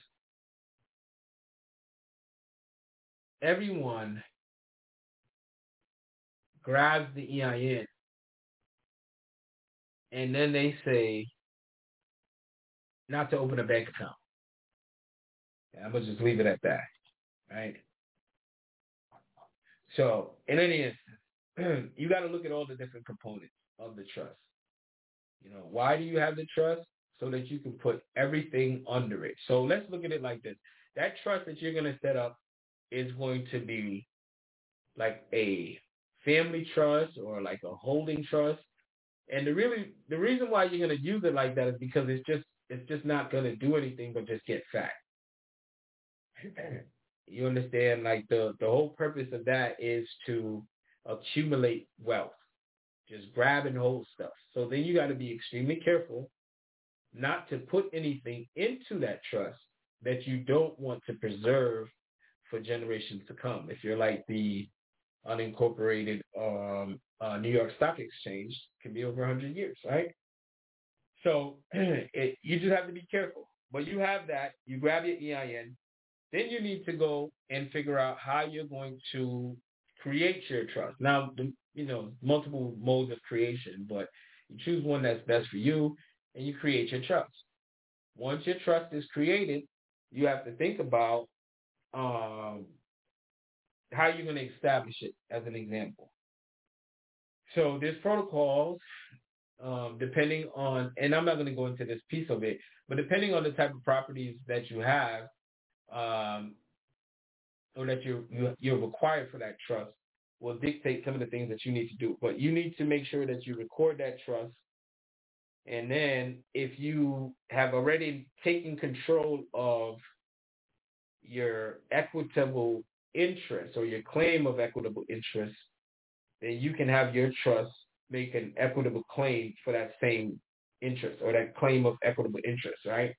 L: everyone grabs the E I N and then they say not to open a bank account. I'm going to just leave it at that, right? So in any instance, you got to look at all the different components of the trust. You know, why do you have the trust? So that you can put everything under it. So let's look at it like this. That trust that you're going to set up is going to be like a family trust or like a holding trust. And the really the reason why you're going to use it like that is because it's just it's just not going to do anything but just get fat. You understand? Like the, the whole purpose of that is to accumulate wealth. Just grab and hold stuff. So then you got to be extremely careful not to put anything into that trust that you don't want to preserve for generations to come. If you're like the unincorporated um, uh, New York Stock Exchange, it can be over one hundred years, right? So it, you just have to be careful. But you have that. You grab your E I N. Then you need to go and figure out how you're going to create your trust. Now, the, you know, multiple modes of creation, but you choose one that's best for you, and you create your trust. Once your trust is created, you have to think about um, how you're going to establish it, as an example. So there's protocols, um, depending on, and I'm not going to go into this piece of it, but depending on the type of properties that you have, um, or that you're, you're required for that trust, will dictate some of the things that you need to do. But you need to make sure that you record that trust. And then if you have already taken control of your equitable interest or your claim of equitable interest, then you can have your trust make an equitable claim for that same interest or that claim of equitable interest, right?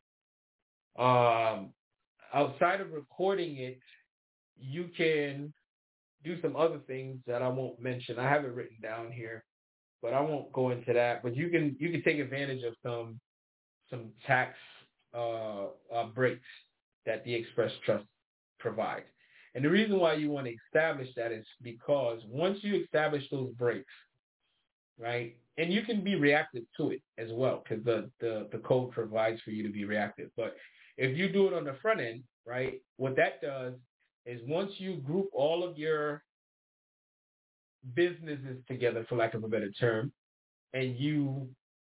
L: Um, outside of recording it, you can do some other things that I won't mention. I have it written down here, but I won't go into that. But you can you can take advantage of some some tax uh, uh, breaks that the Express Trust provides. And the reason why you want to establish that is because once you establish those breaks, right, and you can be reactive to it as well, because the, the, the code provides for you to be reactive. But if you do it on the front end, right, what that does is once you group all of your businesses together, for lack of a better term, and you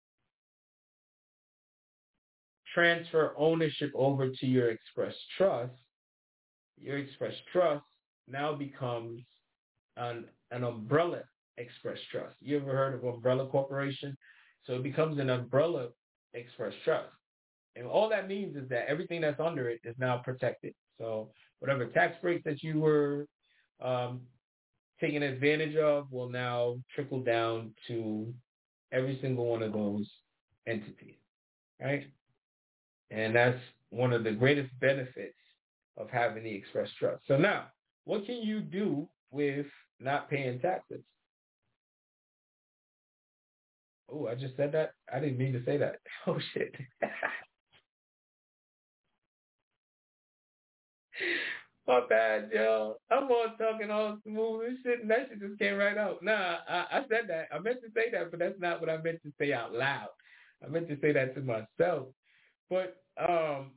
L: transfer ownership over to your Express Trust, your Express Trust now becomes an, an umbrella Express Trust. You ever heard of Umbrella Corporation? So it becomes an umbrella Express Trust. And all that means is that everything that's under it is now protected. So whatever tax breaks that you were um, taking advantage of will now trickle down to every single one of those entities, right? And that's one of the greatest benefits of having the Express Trust. So now, what can you do with not paying taxes? Oh, I just said that? I didn't mean to say that. Oh, shit. My bad, yo. I'm all talking all smooth and shit, and that shit just came right out. Nah, I, I said that. I meant to say that, but that's not what I meant to say out loud. I meant to say that to myself. But, um,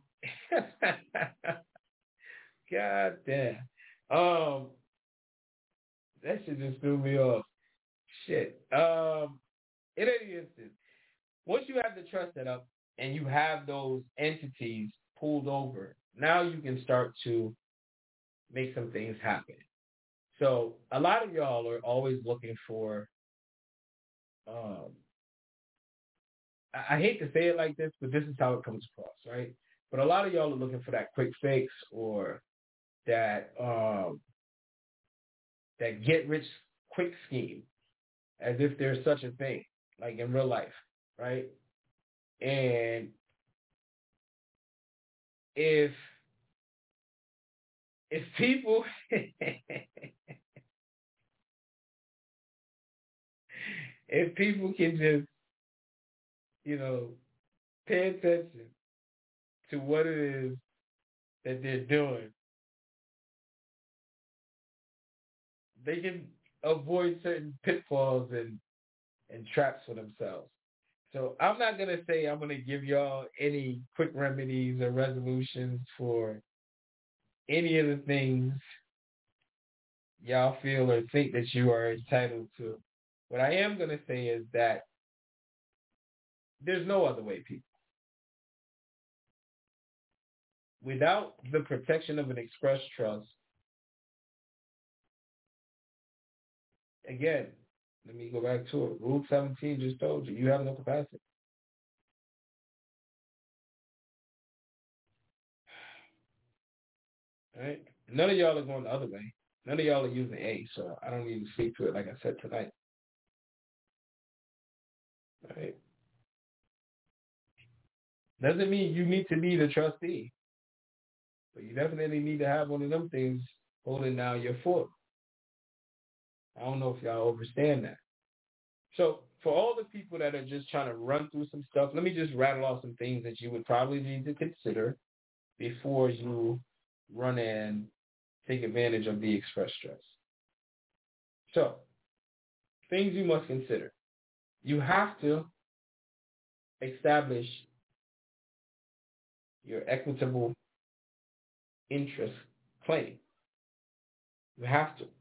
L: God damn. Um, that shit just threw me off. Shit. Um, in any instance, once you have the trust set up and you have those entities pulled over, now you can start to make some things happen. So a lot of y'all are always looking for, um, I, I hate to say it like this, but this is how it comes across, right? But a lot of y'all are looking for that quick fix or that um, that get rich quick scheme, as if there's such a thing, like in real life, right? And if if people if people can just, you know, pay attention to what it is that they're doing, they can avoid certain pitfalls and, and traps for themselves. So I'm not going to say I'm going to give y'all any quick remedies or resolutions for any of the things y'all feel or think that you are entitled to. What I am going to say is that there's no other way, people. Without the protection of an express trust, again, let me go back to it. Rule seventeen just told you, you have no capacity. All right? None of y'all are going the other way. None of y'all are using A, so I don't need to speak to it like I said tonight. All right? Doesn't mean you need to be the trustee, but you definitely need to have one of them things holding down your fort. I don't know if y'all understand that. So for all the people that are just trying to run through some stuff, let me just rattle off some things that you would probably need to consider before you run and take advantage of the express trust. So, things you must consider. You have to establish your equitable interest claim. You have to.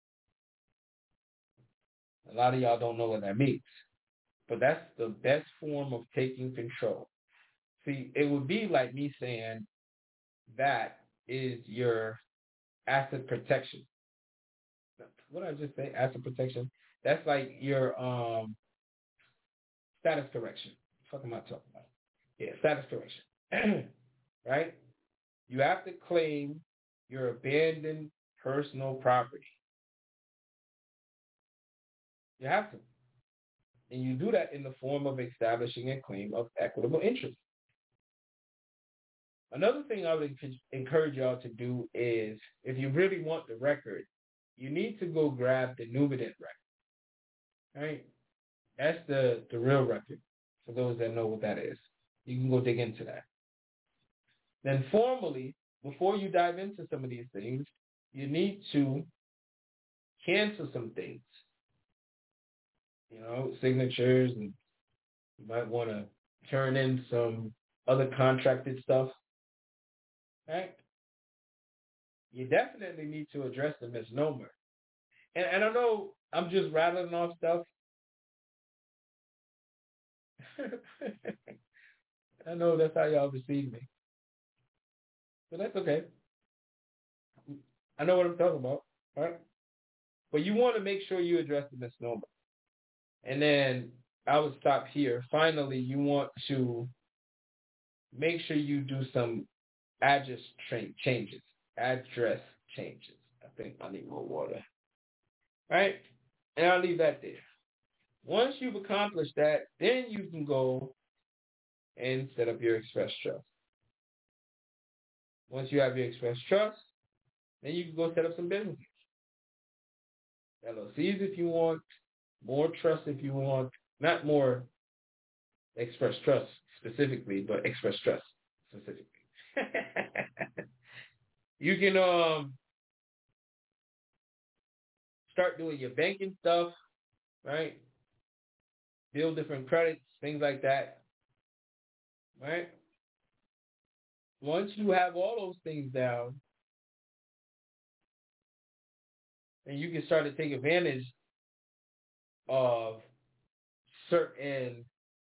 L: A lot of y'all don't know what that means. But that's the best form of taking control. See, it would be like me saying that is your asset protection. What did I just say? Asset protection? That's like your um, status correction. What the fuck am I talking about? Yeah, status correction. Right? You have to claim your abandoned personal property. You have to. And you do that in the form of establishing a claim of equitable interest. Another thing I would encourage y'all to do is, if you really want the record, you need to go grab the Numinant record. Right? That's the, the real record, for those that know what that is. You can go dig into that. Then formally, before you dive into some of these things, you need to cancel some things. You know, signatures, and you might want to turn in some other contracted stuff. Right? You definitely need to address the misnomer. And, and I know I'm just rattling off stuff. I know that's how y'all receive me. But that's okay. I know what I'm talking about. Right? But you want to make sure you address the misnomer. And then I would stop here. Finally, you want to make sure you do some address tra- changes. Address changes. I think I need more water. All right? And I'll leave that there. Once you've accomplished that, then you can go and set up your express trust. Once you have your express trust, then you can go set up some businesses. L L Cs if you want. More trust if you want. Not more express trust specifically, but express trust specifically. You can um start doing your banking stuff, right? Build different credits, things like that, right? Once you have all those things down, then you can start to take advantage of certain,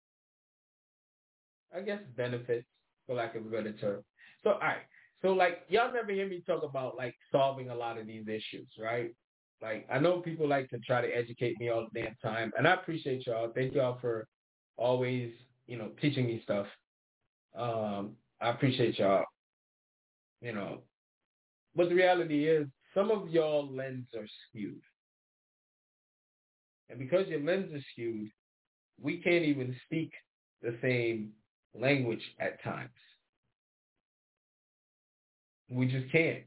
L: I guess, benefits, for lack of a better term. So, all right. So, like, y'all never hear me talk about, like, solving a lot of these issues, right? Like, I know people like to try to educate me all the damn time, and I appreciate y'all. Thank y'all for always, you know, teaching me stuff. Um, I appreciate y'all, you know. But the reality is, some of y'all lenses are skewed. And because your lens is skewed, we can't even speak the same language at times. We just can't.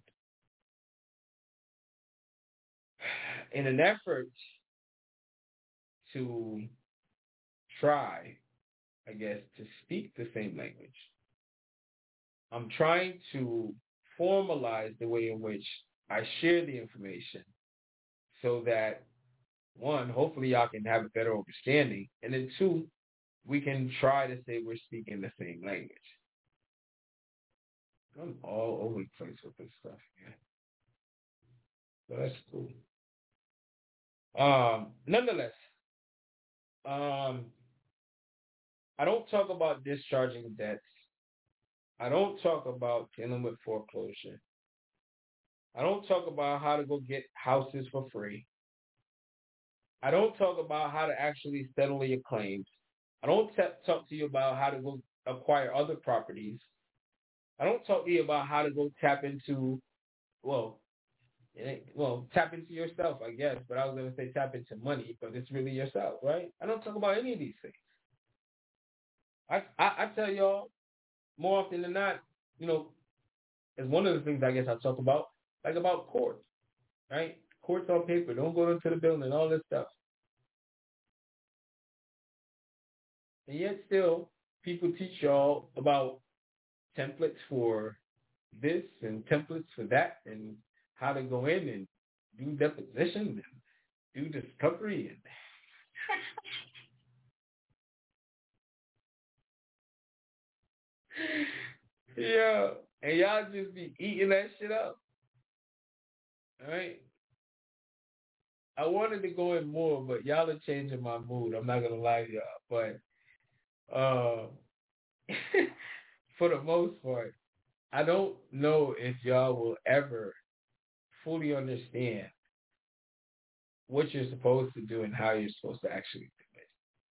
L: In an effort to try, I guess, to speak the same language, I'm trying to formalize the way in which I share the information so that, one, hopefully y'all can have a better understanding, and then two, we can try to say we're speaking the same language. I'm all over the place with this stuff, yeah. So that's cool. Um, nonetheless, um, I don't talk about discharging debts. I don't talk about dealing with foreclosure. I don't talk about how to go get houses for free. I don't talk about how to actually settle your claims. I don't t- talk to you about how to go acquire other properties. I don't talk to you about how to go tap into, well, it ain't, well, tap into yourself, I guess, but I was going to say tap into money, but it's really yourself, right? I don't talk about any of these things. I, I, I tell y'all, more often than not, you know, as one of the things I guess I talk about, like about courts, right? Courts on paper, don't go into the building, all this stuff. And yet still, people teach y'all about templates for this and templates for that and how to go in and do deposition and do discovery. And yeah, and y'all just be eating that shit up. All right? I wanted to go in more, but y'all are changing my mood. I'm not going to lie to y'all. But uh, for the most part, I don't know if y'all will ever fully understand what you're supposed to do and how you're supposed to actually do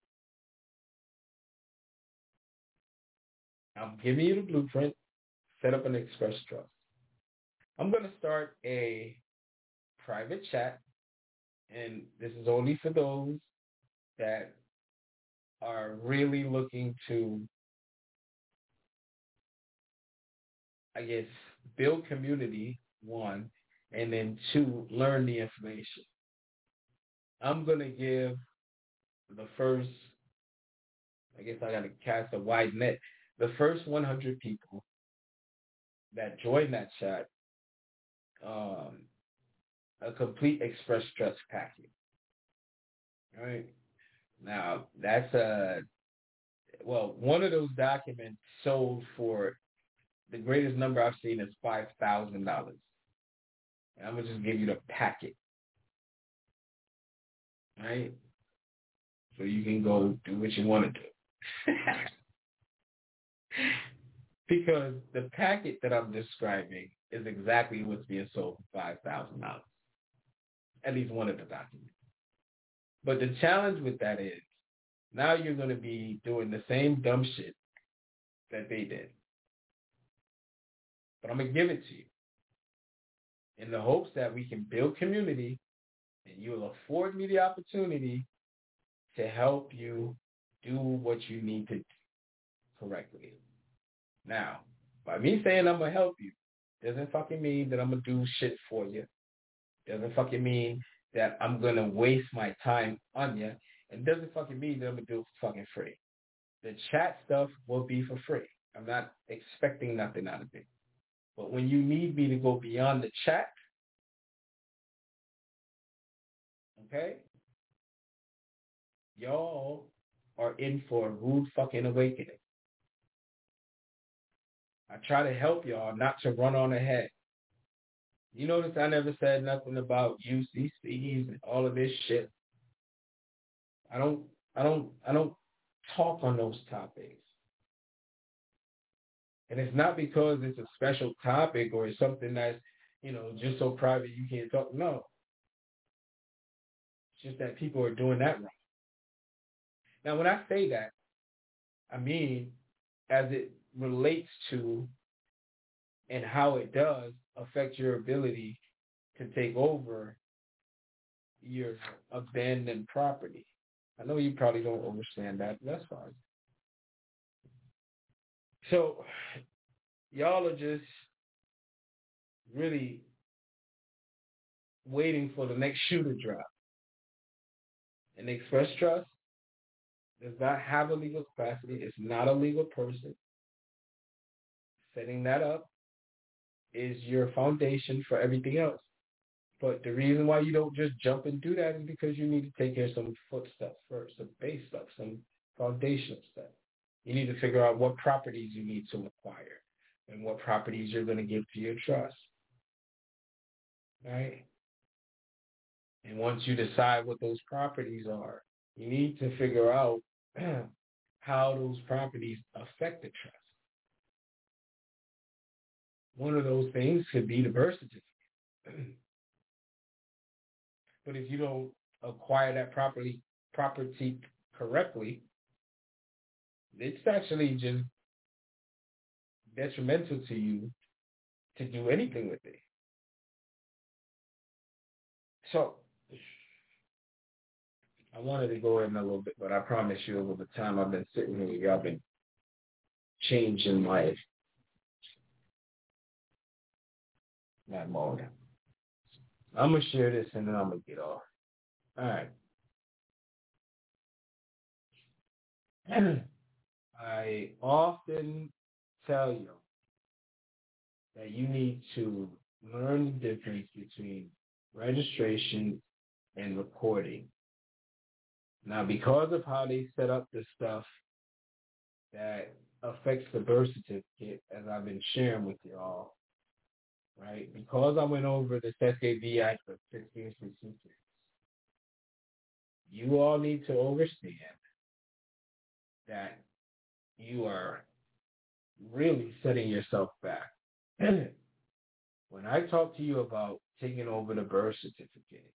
L: it. I'm giving you the blueprint. Set up an Express Trust. I'm going to start a private chat, and this is only for those that are really looking to, I guess, build community, one, and then two, learn the information. I'm going to give the first, I guess I got to cast a wide net, the first one hundred people that join that chat, um, a complete Express Trust packet. All right. Now, that's a, well, one of those documents sold for, the greatest number I've seen is five thousand dollars. And I'm going to just give you the packet. All right? So you can go do what you want to do. Because the packet that I'm describing is exactly what's being sold for five thousand dollars. At least one of the documents. But the challenge with that is, now you're going to be doing the same dumb shit that they did. But I'm going to give it to you in the hopes that we can build community and you will afford me the opportunity to help you do what you need to do correctly. Now, by me saying I'm going to help you, doesn't fucking mean that I'm going to do shit for you. Doesn't fucking mean that I'm going to waste my time on you. And doesn't fucking mean that I'm going to do it for fucking free. The chat stuff will be for free. I'm not expecting nothing out of it. But when you need me to go beyond the chat, okay, y'all are in for a rude fucking awakening. I try to help y'all not to run on ahead. You notice I never said nothing about U C Cs and all of this shit. I don't, I don't, I don't talk on those topics. And it's not because it's a special topic or it's something that's, you know, just so private you can't talk. No. It's just that people are doing that wrong. Now, when I say that, I mean as it relates to and how it does affect your ability to take over your abandoned property. I know you probably don't understand that, but that's fine. So, y'all are just really waiting for the next shoe to drop. And Express Trust does not have a legal capacity. It's not a legal person. Setting that up is your foundation for everything else. But the reason why you don't just jump and do that is because you need to take care of some foot stuff first, some base stuff, some foundational stuff. You need to figure out what properties you need to acquire and what properties you're going to give to your trust. Right? And once you decide what those properties are, you need to figure out how those properties affect the trust. One of those things could be the birth certificate. But if you don't acquire that property property correctly, it's actually just detrimental to you to do anything with it. So, I wanted to go in a little bit, but I promise you over the time I've been sitting here, y'all been changing my, my mode. I'm going to share this and then I'm going to get off. All right. I often tell you that you need to learn the difference between registration and recording. Now, because of how they set up the stuff that affects the birth certificate, as I've been sharing with y'all, right? Because I went over the S A V Act for sixteen sixty-six, you all need to understand that you are really setting yourself back. When I talk to you about taking over the birth certificate,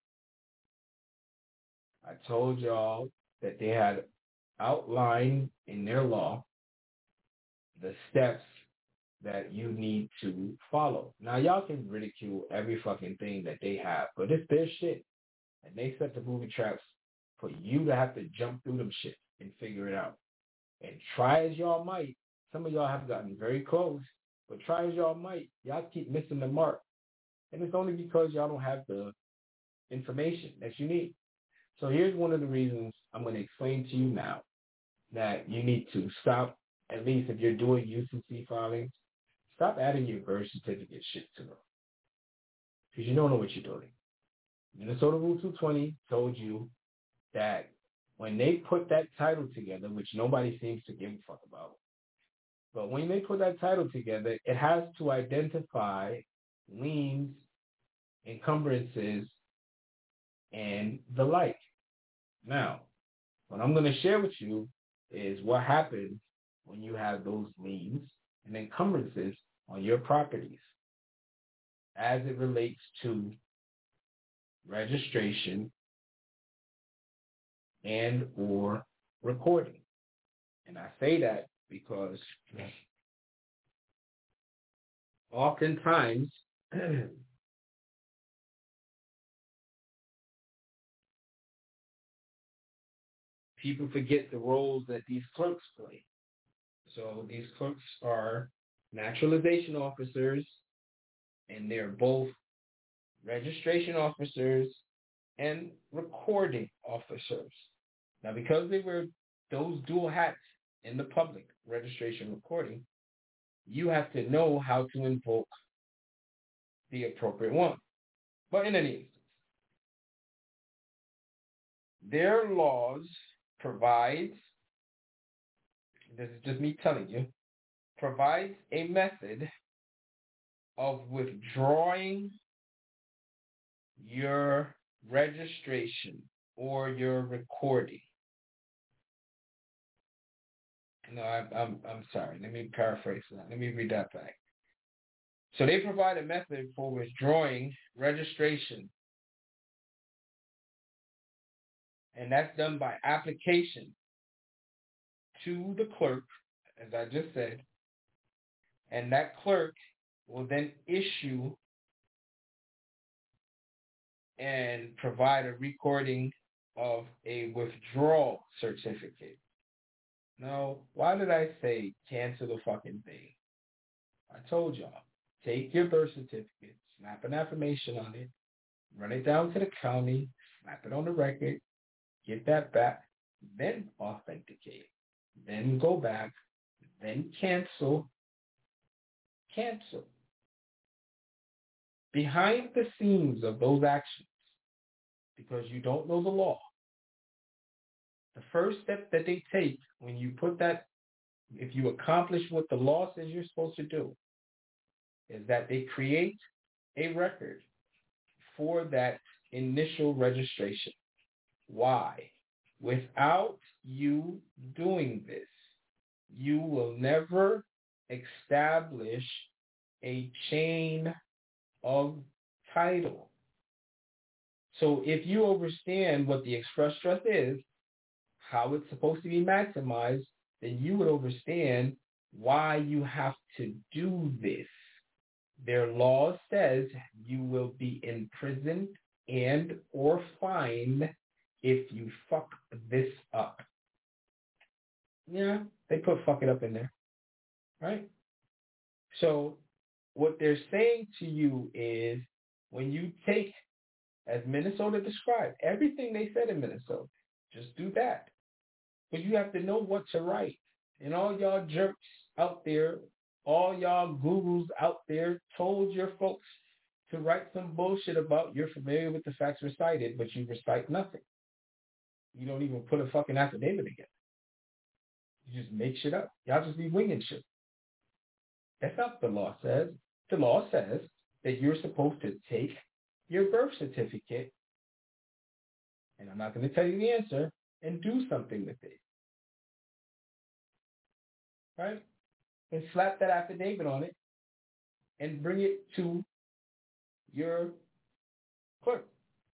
L: I told y'all that they had outlined in their law the steps that you need to follow. Now, y'all can ridicule every fucking thing that they have, but it's their shit. And they set the booby traps for you to have to jump through them shit and figure it out. And try as y'all might, some of y'all have gotten very close, but try as y'all might, y'all keep missing the mark. And it's only because y'all don't have the information that you need. So here's one of the reasons I'm going to explain to you now that you need to stop, at least if you're doing U C C filings, stop adding your birth certificate shit to them. Because you don't know what you're doing. Minnesota Rule two twenty told you that when they put that title together, which nobody seems to give a fuck about, but when they put that title together, it has to identify liens, encumbrances, and the like. Now, what I'm going to share with you is what happens when you have those liens and encumbrances on your properties as it relates to registration and or recording. And I say that because oftentimes people forget the roles that these clerks play. So these clerks are naturalization officers, and they're both registration officers and recording officers. Now, because they wear those dual hats in the public, registration, recording, you have to know how to invoke the appropriate one. But in any instance, their laws provides, this is just me telling you, provides a method of withdrawing your registration or your recording. No, I, I'm I'm sorry. Let me paraphrase that. Let me read that back. So they provide a method for withdrawing registration And that's done by application to the clerk, as I just said. And that clerk will then issue and provide a recording of a withdrawal certificate. Now, why did I say cancel the fucking thing? I told y'all, take your birth certificate, slap an affirmation on it, run it down to the county, slap it on the record, get that back, then authenticate, then go back, then cancel, cancel. Behind the scenes of those actions, because you don't know the law, the first step that they take when you put that, if you accomplish what the law says you're supposed to do, is that they create a record for that initial registration. Why? Without you doing this, you will never establish a chain of title. So if you understand what the express trust is, how it's supposed to be maximized, then you would understand why you have to do this. Their law says you will be imprisoned and or fined if you fuck this up. Yeah, they put fuck it up in there, right? So what they're saying to you is when you take, as Minnesota described, everything they said in Minnesota, just do that. But you have to know what to write. And all y'all jerks out there, all y'all gurus out there told your folks to write some bullshit about you're familiar with the facts recited, but you recite nothing. You don't even put a fucking affidavit together. You just make shit up. Y'all just be winging shit. That's not what the law says. The law says that you're supposed to take your birth certificate, and I'm not going to tell you the answer, and do something with it. Right? And slap that affidavit on it and bring it to your clerk.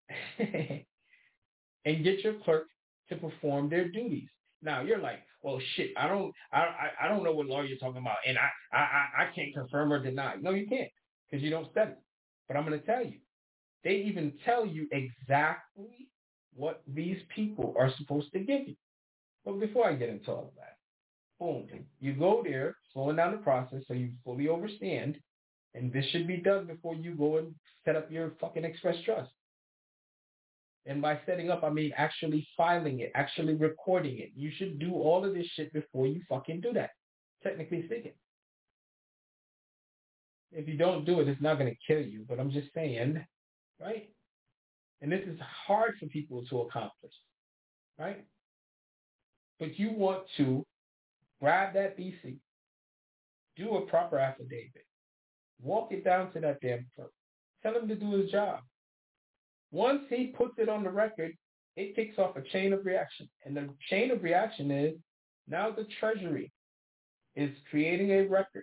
L: And get your clerk to perform their duties. Now you're like, well, shit, I don't, I, I, I don't know what law you're talking about, and I, I, I, I can't confirm or deny. No, you can't, because you don't study. But I'm going to tell you, they even tell you exactly what these people are supposed to give you. But before I get into all of that, boom, you go there, slowing down the process so you fully understand, and this should be done before you go and set up your fucking express trust. And by setting up, I mean actually filing it, actually recording it. You should do all of this shit before you fucking do that, technically speaking. If you don't do it, it's not going to kill you. But I'm just saying, right? And this is hard for people to accomplish, right? But you want to grab that B C, do a proper affidavit, walk it down to that damn clerk, tell him to do his job. Once he puts it on the record, it kicks off a chain of reaction. And the chain of reaction is now the Treasury is creating a record.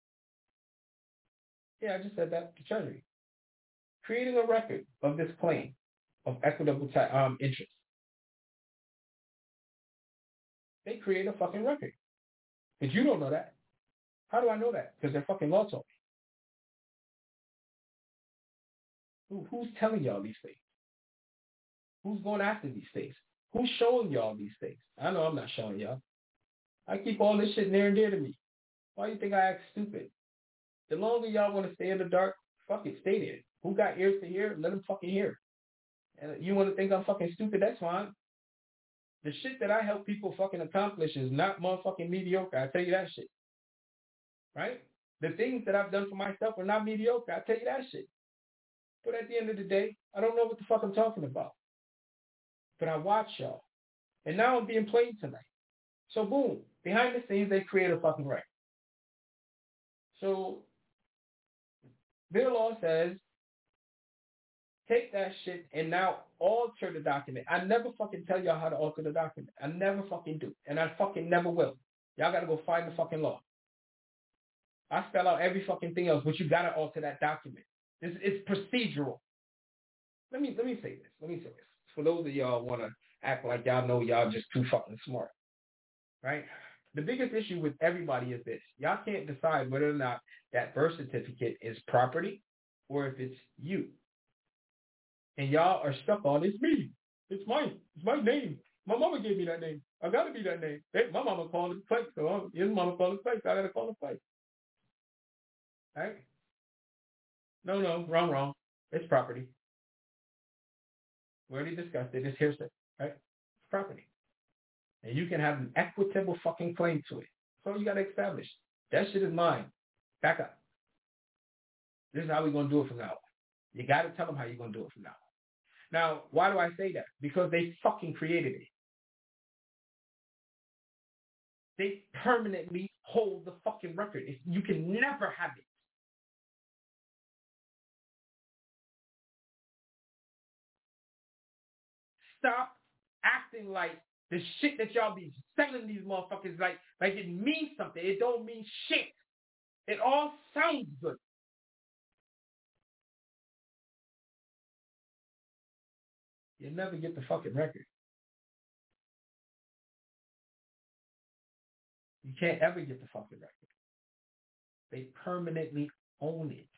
L: Yeah, I just said that, the Treasury. Creating a record of this claim of equitable ta- um, interest. They create a fucking record. But you don't know that. How do I know that? Because their fucking law told me. Who, who's telling y'all these things? Who's going after these things? Who's showing y'all these things? I know I'm not showing y'all. I keep all this shit near and dear to me. Why do you think I act stupid? The longer y'all want to stay in the dark, fuck it, stay there. Who got ears to hear? Let them fucking hear. And you want to think I'm fucking stupid? That's fine. The shit that I help people fucking accomplish is not motherfucking mediocre. I tell you that shit. Right? The things that I've done for myself are not mediocre. I tell you that shit. But at the end of the day, I don't know what the fuck I'm talking about. But I watch y'all. And now I'm being played tonight. So boom, behind the scenes, they create a fucking record. So their law says, take that shit and now alter the document. I never fucking tell y'all how to alter the document. I never fucking do. And I fucking never will. Y'all got to go find the fucking law. I spell out every fucking thing else, but you got to alter that document. It's, it's procedural. Let me let me say this. Let me say this. For those of y'all want to act like y'all know y'all just too fucking smart, right? The biggest issue with everybody is this. Y'all can't decide whether or not that birth certificate is property or if it's you. And y'all are stuck on it's me. It's mine. It's my name. My mama gave me that name. I gotta be that name. Hey, my mama called it fake, so I'm, his mama called it fake, so I gotta call it fake. Right? No, no, wrong, wrong. It's property. We already discussed it. It's hearsay, right? It's property. And you can have an equitable fucking claim to it. So you gotta establish. That shit is mine. Back up. This is how we're gonna do it from now on. You gotta tell them how you're gonna do it from now on. Now, why do I say that? Because they fucking created it. They permanently hold the fucking record. If you can never have it. Stop acting like the shit that y'all be selling these motherfuckers like, like it means something. It don't mean shit. It all sounds good. You never get the fucking record. You can't ever get the fucking record. They permanently own it.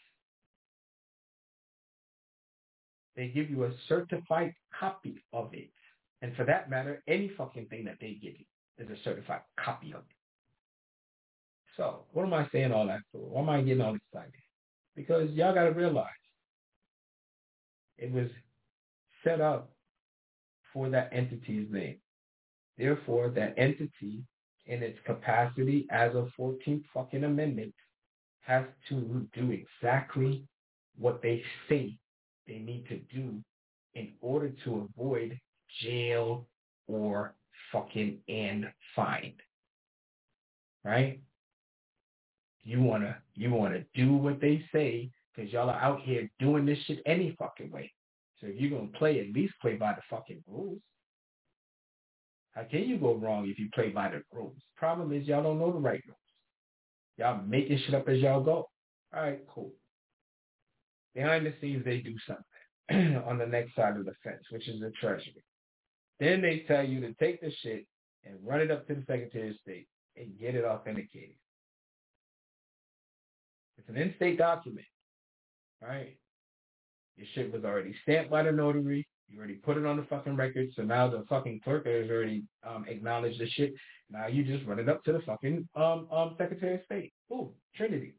L: They give you a certified copy of it. And for that matter, any fucking thing that they give you is a certified copy of it. So, what am I saying all that for? Why am I getting all excited? Because y'all got to realize it was set up for that entity's name. Therefore, that entity, in its capacity as a fourteenth fucking amendment, has to do exactly what they say they need to do in order to avoid jail or fucking and fine. Right? You wanna you wanna do what they say because y'all are out here doing this shit any fucking way. So if you're gonna play, at least play by the fucking rules. How can you go wrong if you play by the rules? Problem is y'all don't know the right rules. Y'all making shit up as y'all go. All right, cool. Behind the scenes, they do something on the next side of the fence, which is the Treasury. Then they tell you to take the shit and run it up to the Secretary of State and get it authenticated. It's an in-state document, right? Your shit was already stamped by the notary. You already put it on the fucking record. So now the fucking clerk has already um, acknowledged the shit. Now you just run it up to the fucking um, um, Secretary of State. Ooh, Trinity.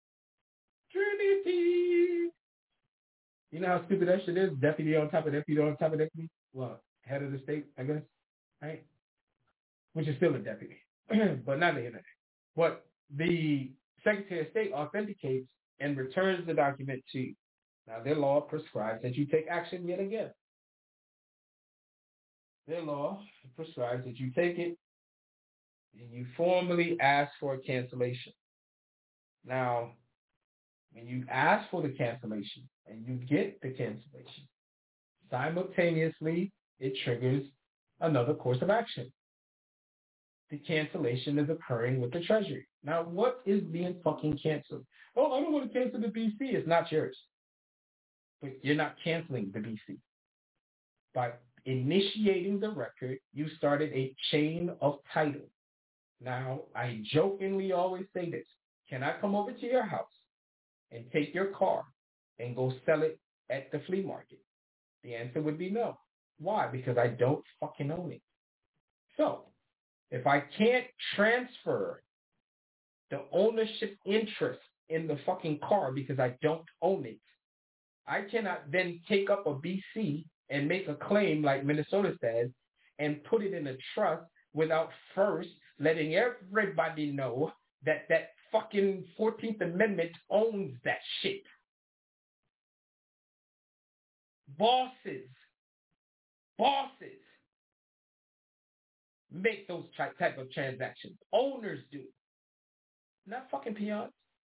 L: Trinity. You know how stupid that shit is? Deputy on top of deputy on top of deputy? Well, head of the state, I guess. Right? Which is still a deputy. But not the internet. But the Secretary of State authenticates and returns the document to you. Now, their law prescribes that you take action yet again. Their law prescribes that you take it and you formally ask for a cancellation. Now, when you ask for the cancellation and you get the cancellation, simultaneously, it triggers another course of action. The cancellation is occurring with the Treasury. Now, what is being fucking canceled? Oh, I don't want to cancel the B C. It's not yours. But you're not canceling the B C. By initiating the record, you started a chain of title. Now, I jokingly always say this. Can I come over to your house and take your car and go sell it at the flea market? The answer would be no. Why? Because I don't fucking own it. So, if I can't transfer the ownership interest in the fucking car because I don't own it, I cannot then take up a B C and make a claim like Minnesota says and put it in a trust without first letting everybody know that that fucking fourteenth Amendment owns that shit. Bosses, bosses make those type of transactions. Owners do. Not fucking peons.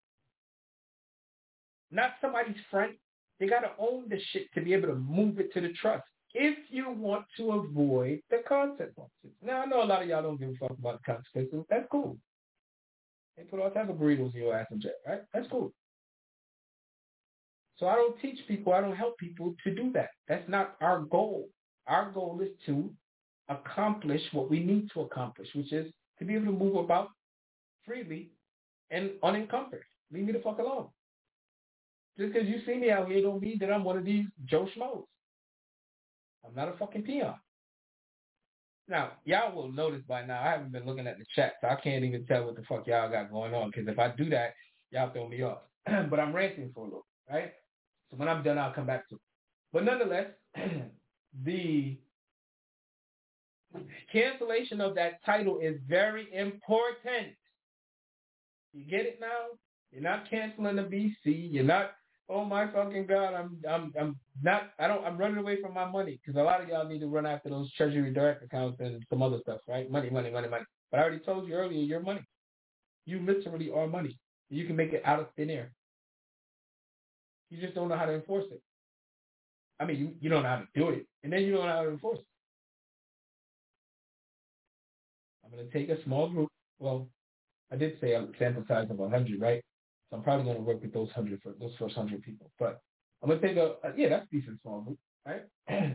L: Not somebody's friend. They got to own the shit to be able to move it to the trust if you want to avoid the consequences. Now, I know a lot of y'all don't give a fuck about the consequences. That's cool. They put all types of burritos in your ass in jail, right? That's cool. So I don't teach people, I don't help people to do that. That's not our goal. Our goal is to accomplish what we need to accomplish, which is to be able to move about freely and unencumbered. Leave me the fuck alone. Just because you see me out here don't mean that I'm one of these Joe Schmoes. I'm not a fucking peon. Now, y'all will notice by now, I haven't been looking at the chat, so I can't even tell what the fuck y'all got going on, because if I do that, y'all throw me off. But I'm ranting for a little, right? So when I'm done, I'll come back to it. But nonetheless, the cancellation of that title is very important. You get it now? You're not canceling the B C. You're not, oh my fucking God, I'm I'm I'm not I don't I'm running away from my money, because a lot of y'all need to run after those Treasury Direct accounts and some other stuff, right? Money, money, money, money. But I already told you earlier, you're money. You literally are money. You can make it out of thin air. You just don't know how to enforce it. I mean, you, you don't know how to do it, and then you don't know how to enforce it. I'm going to take a small group. Well, I did say a sample size of one hundred, right? So I'm probably going to work with those one hundred for those first one hundred people. But I'm going to take a, a yeah, that's a decent small group, right? And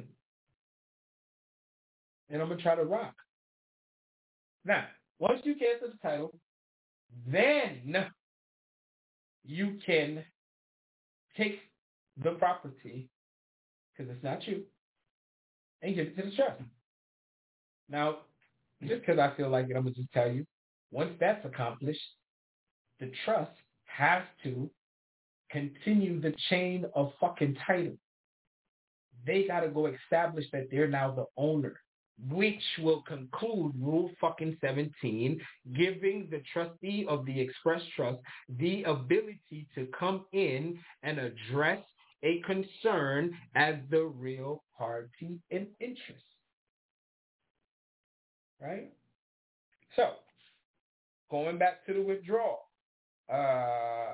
L: I'm going to try to rock. Now, once you cancel the title, then you can take the property, because it's not you, and give it to the trust. Now, just because I feel like it, I'm going to just tell you, once that's accomplished, the trust has to continue the chain of fucking title. They got to go establish that they're now the owner, which will conclude Rule fucking seventeen, giving the trustee of the express trust the ability to come in and address a concern as the real party in interest. Right? So, going back to the withdrawal. Uh,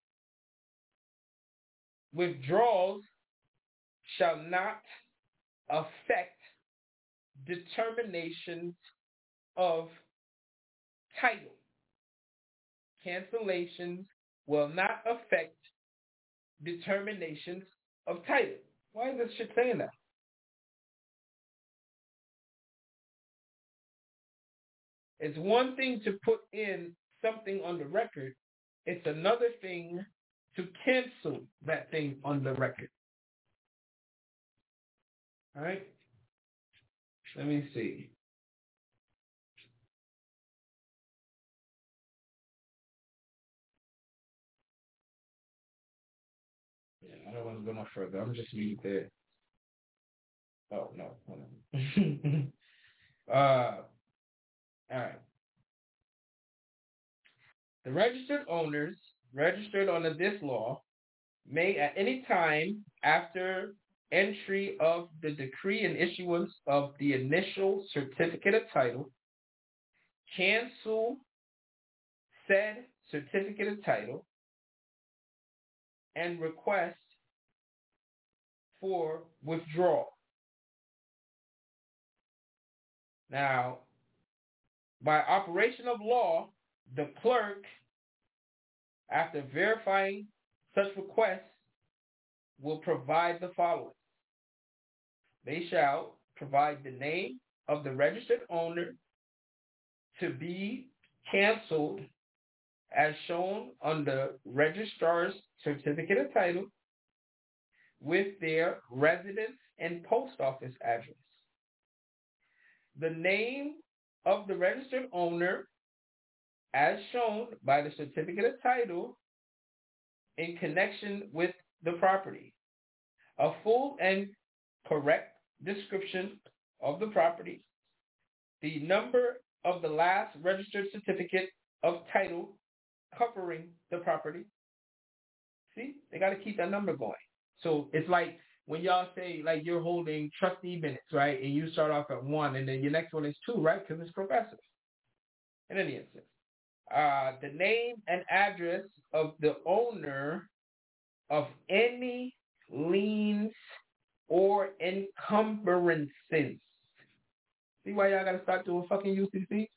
L: withdrawals shall not affect determinations of title. Cancellations will not affect determinations of title. Why is this shit saying that? It's one thing to put in something on the record. It's another thing to cancel that thing on the record. All right? Let me see. Yeah, I don't want to go no further. I'm just leaving it there. Oh, no. Hold on. uh, all right. The registered owners registered under this law may at any time after entry of the decree and issuance of the initial certificate of title cancel said certificate of title and request for withdrawal. Now, by operation of law, the clerk, after verifying such requests, will provide the following. They shall provide the name of the registered owner to be canceled as shown on the registrar's certificate of title with their residence and post office address. The name of the registered owner as shown by the certificate of title in connection with the property. A full and correct description of the property. The number of the last registered certificate of title covering the property. See, they got to keep that number going. So it's like when y'all say like you're holding trustee minutes, right? And you start off at one and then your next one is two, right? Because it's progressive. In any instance. Uh, the name and address of the owner of any liens or encumbrances. See why y'all gotta start doing fucking U C C?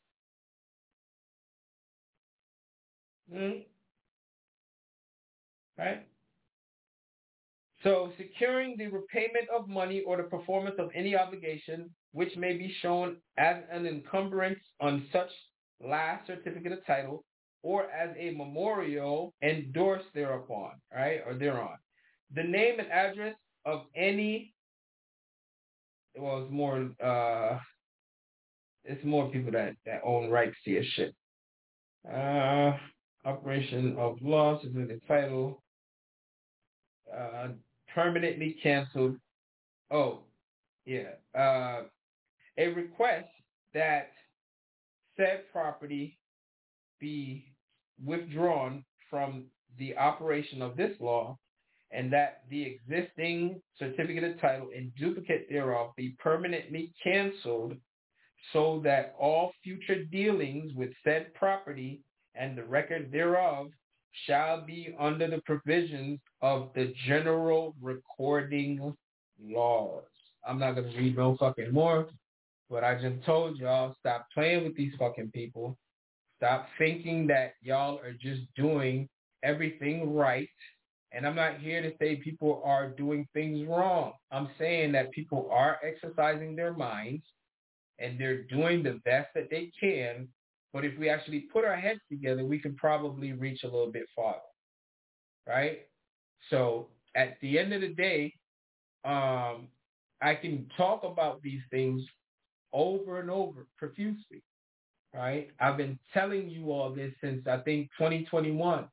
L: Hmm? Right? So securing the repayment of money or the performance of any obligation which may be shown as an encumbrance on such last certificate of title or as a memorial endorsed thereupon, right, or thereon. The name and address of any, well, it's more, uh, it's more people that, that own rights to your shit. Uh, operation of law, certificate of title, uh, permanently canceled. Oh, yeah. Uh, a request that said property be withdrawn from the operation of this law and that the existing certificate of title and duplicate thereof be permanently canceled so that all future dealings with said property and the record thereof shall be under the provisions of the general recording laws. I'm not going to read no fucking more, but I just told y'all, stop playing with these fucking people. Stop thinking that y'all are just doing everything right. And I'm not here to say people are doing things wrong. I'm saying that people are exercising their minds and they're doing the best that they can. But if we actually put our heads together, we can probably reach a little bit farther, right? So at the end of the day, um, I can talk about these things over and over profusely, right? I've been telling you all this since, I think, twenty twenty-one.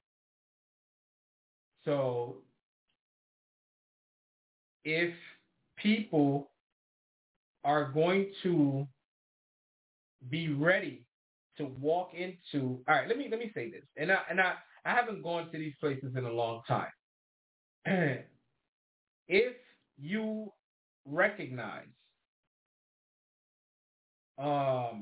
L: So if people are going to be ready to walk into, all right, let me let me say this, and I and I, I haven't gone to these places in a long time. If you recognize um,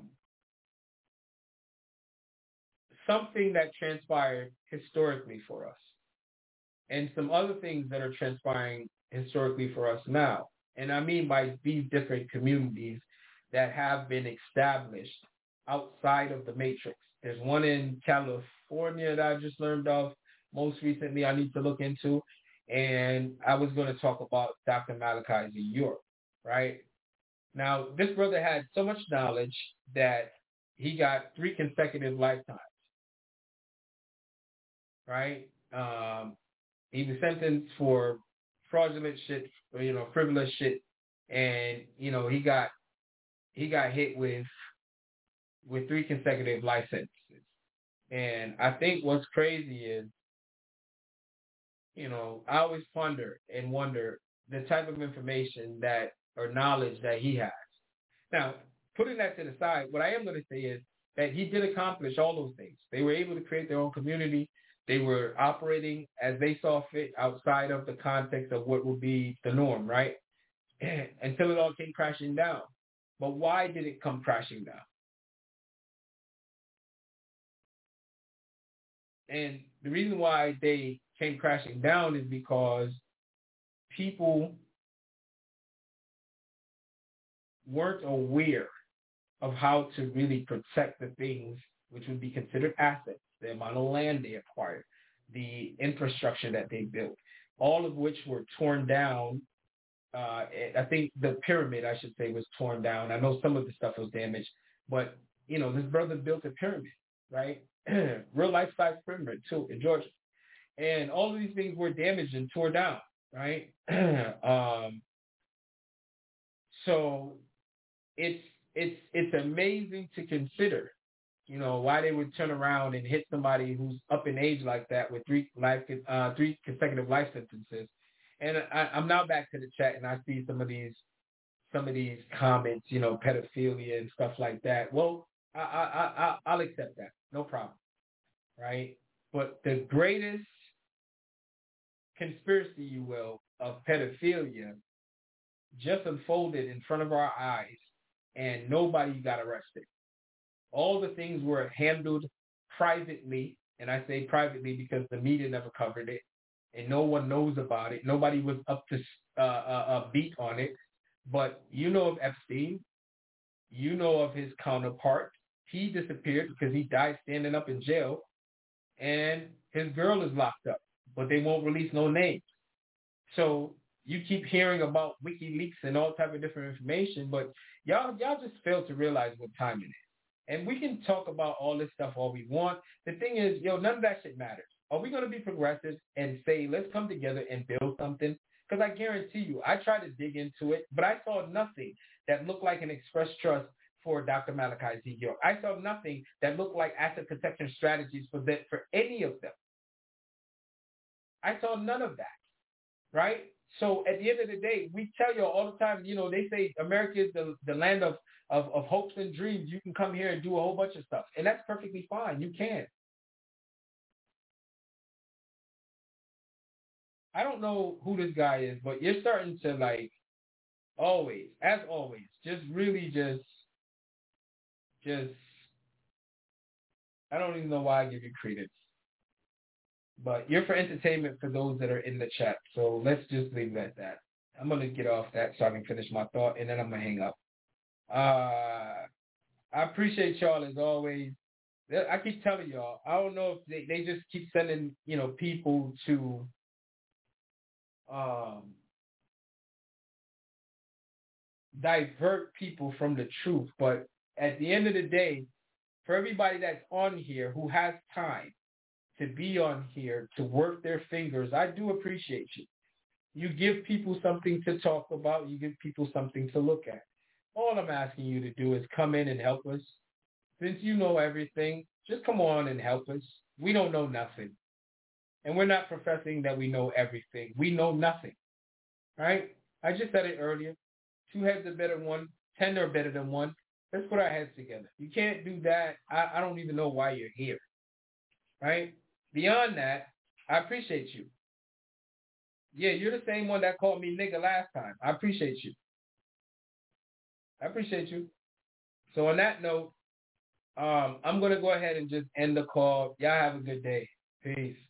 L: something that transpired historically for us, and some other things that are transpiring historically for us now, and I mean by these different communities that have been established outside of the matrix. There's one in California that I just learned of most recently I need to look into. And I was going to talk about Doctor Malachi's in Europe, right? Now, this brother had so much knowledge that he got three consecutive lifetimes, right? Um, he was sentenced for fraudulent shit, or, you know, frivolous shit. And, you know, he got he got hit with with three consecutive life sentences. And I think what's crazy is, you know, I always ponder and wonder the type of information that or knowledge that he has. Now, putting that to the side, what I am going to say is that he did accomplish all those things. They were able to create their own community. They were operating as they saw fit outside of the context of what would be the norm, right? Until it all came crashing down. But why did it come crashing down? And the reason why they came crashing down is because people weren't aware of how to really protect the things which would be considered assets, the amount of land they acquired, the infrastructure that they built, all of which were torn down. Uh, I think the pyramid, I should say, was torn down. I know some of the stuff was damaged, but, you know, this brother built a pyramid, right? Real life-size pyramid, too, in Georgia. And all of these things were damaged and torn down, right? um, so it's it's it's amazing to consider, you know, why they would turn around and hit somebody who's up in age like that with three life uh, three consecutive life sentences. And I, I'm now back to the chat, and I see some of these some of these comments, you know, pedophilia and stuff like that. Well, I I, I I'll accept that, no problem, right? But the greatest conspiracy, you will, of pedophilia just unfolded in front of our eyes, and nobody got arrested. All the things were handled privately, and I say privately because the media never covered it, and no one knows about it. Nobody was up to uh, a, a beat on it. But you know of Epstein. You know of his counterpart. He disappeared because he died standing up in jail, and his girl is locked up, but they won't release no names. So you keep hearing about WikiLeaks and all type of different information, but y'all y'all just fail to realize what time it is. And we can talk about all this stuff all we want. The thing is, yo, none of that shit matters. Are we going to be progressive and say, let's come together and build something? Because I guarantee you, I tried to dig into it, but I saw nothing that looked like an express trust for Doctor Malachi Z. York. I saw nothing that looked like asset protection strategies for that, for any of them. I saw none of that, right? So at the end of the day, we tell you all the time, you know, they say America is the, the land of, of, of hopes and dreams. You can come here and do a whole bunch of stuff. And that's perfectly fine. You can. I don't know who this guy is, but you're starting to, like, always, as always, just really just, just, I don't even know why I give you credence. But you're for entertainment for those that are in the chat. So let's just leave it at that. I'm going to get off that so I can finish my thought, and then I'm going to hang up. Uh, I appreciate y'all as always. I keep telling y'all, I don't know if they, they just keep sending, you know, people to um, divert people from the truth. But at the end of the day, for everybody that's on here who has time to be on here, to work their fingers, I do appreciate you. You give people something to talk about. You give people something to look at. All I'm asking you to do is come in and help us. Since you know everything, just come on and help us. We don't know nothing. And we're not professing that we know everything. We know nothing. Right? I just said it earlier. Two heads are better than one. Ten are better than one. Let's put our heads together. You can't do that. I, I don't even know why you're here. Right? Beyond that, I appreciate you. Yeah, you're the same one that called me nigga last time. I appreciate you. I appreciate you. So on that note, um, I'm going to go ahead and just end the call. Y'all have a good day. Peace.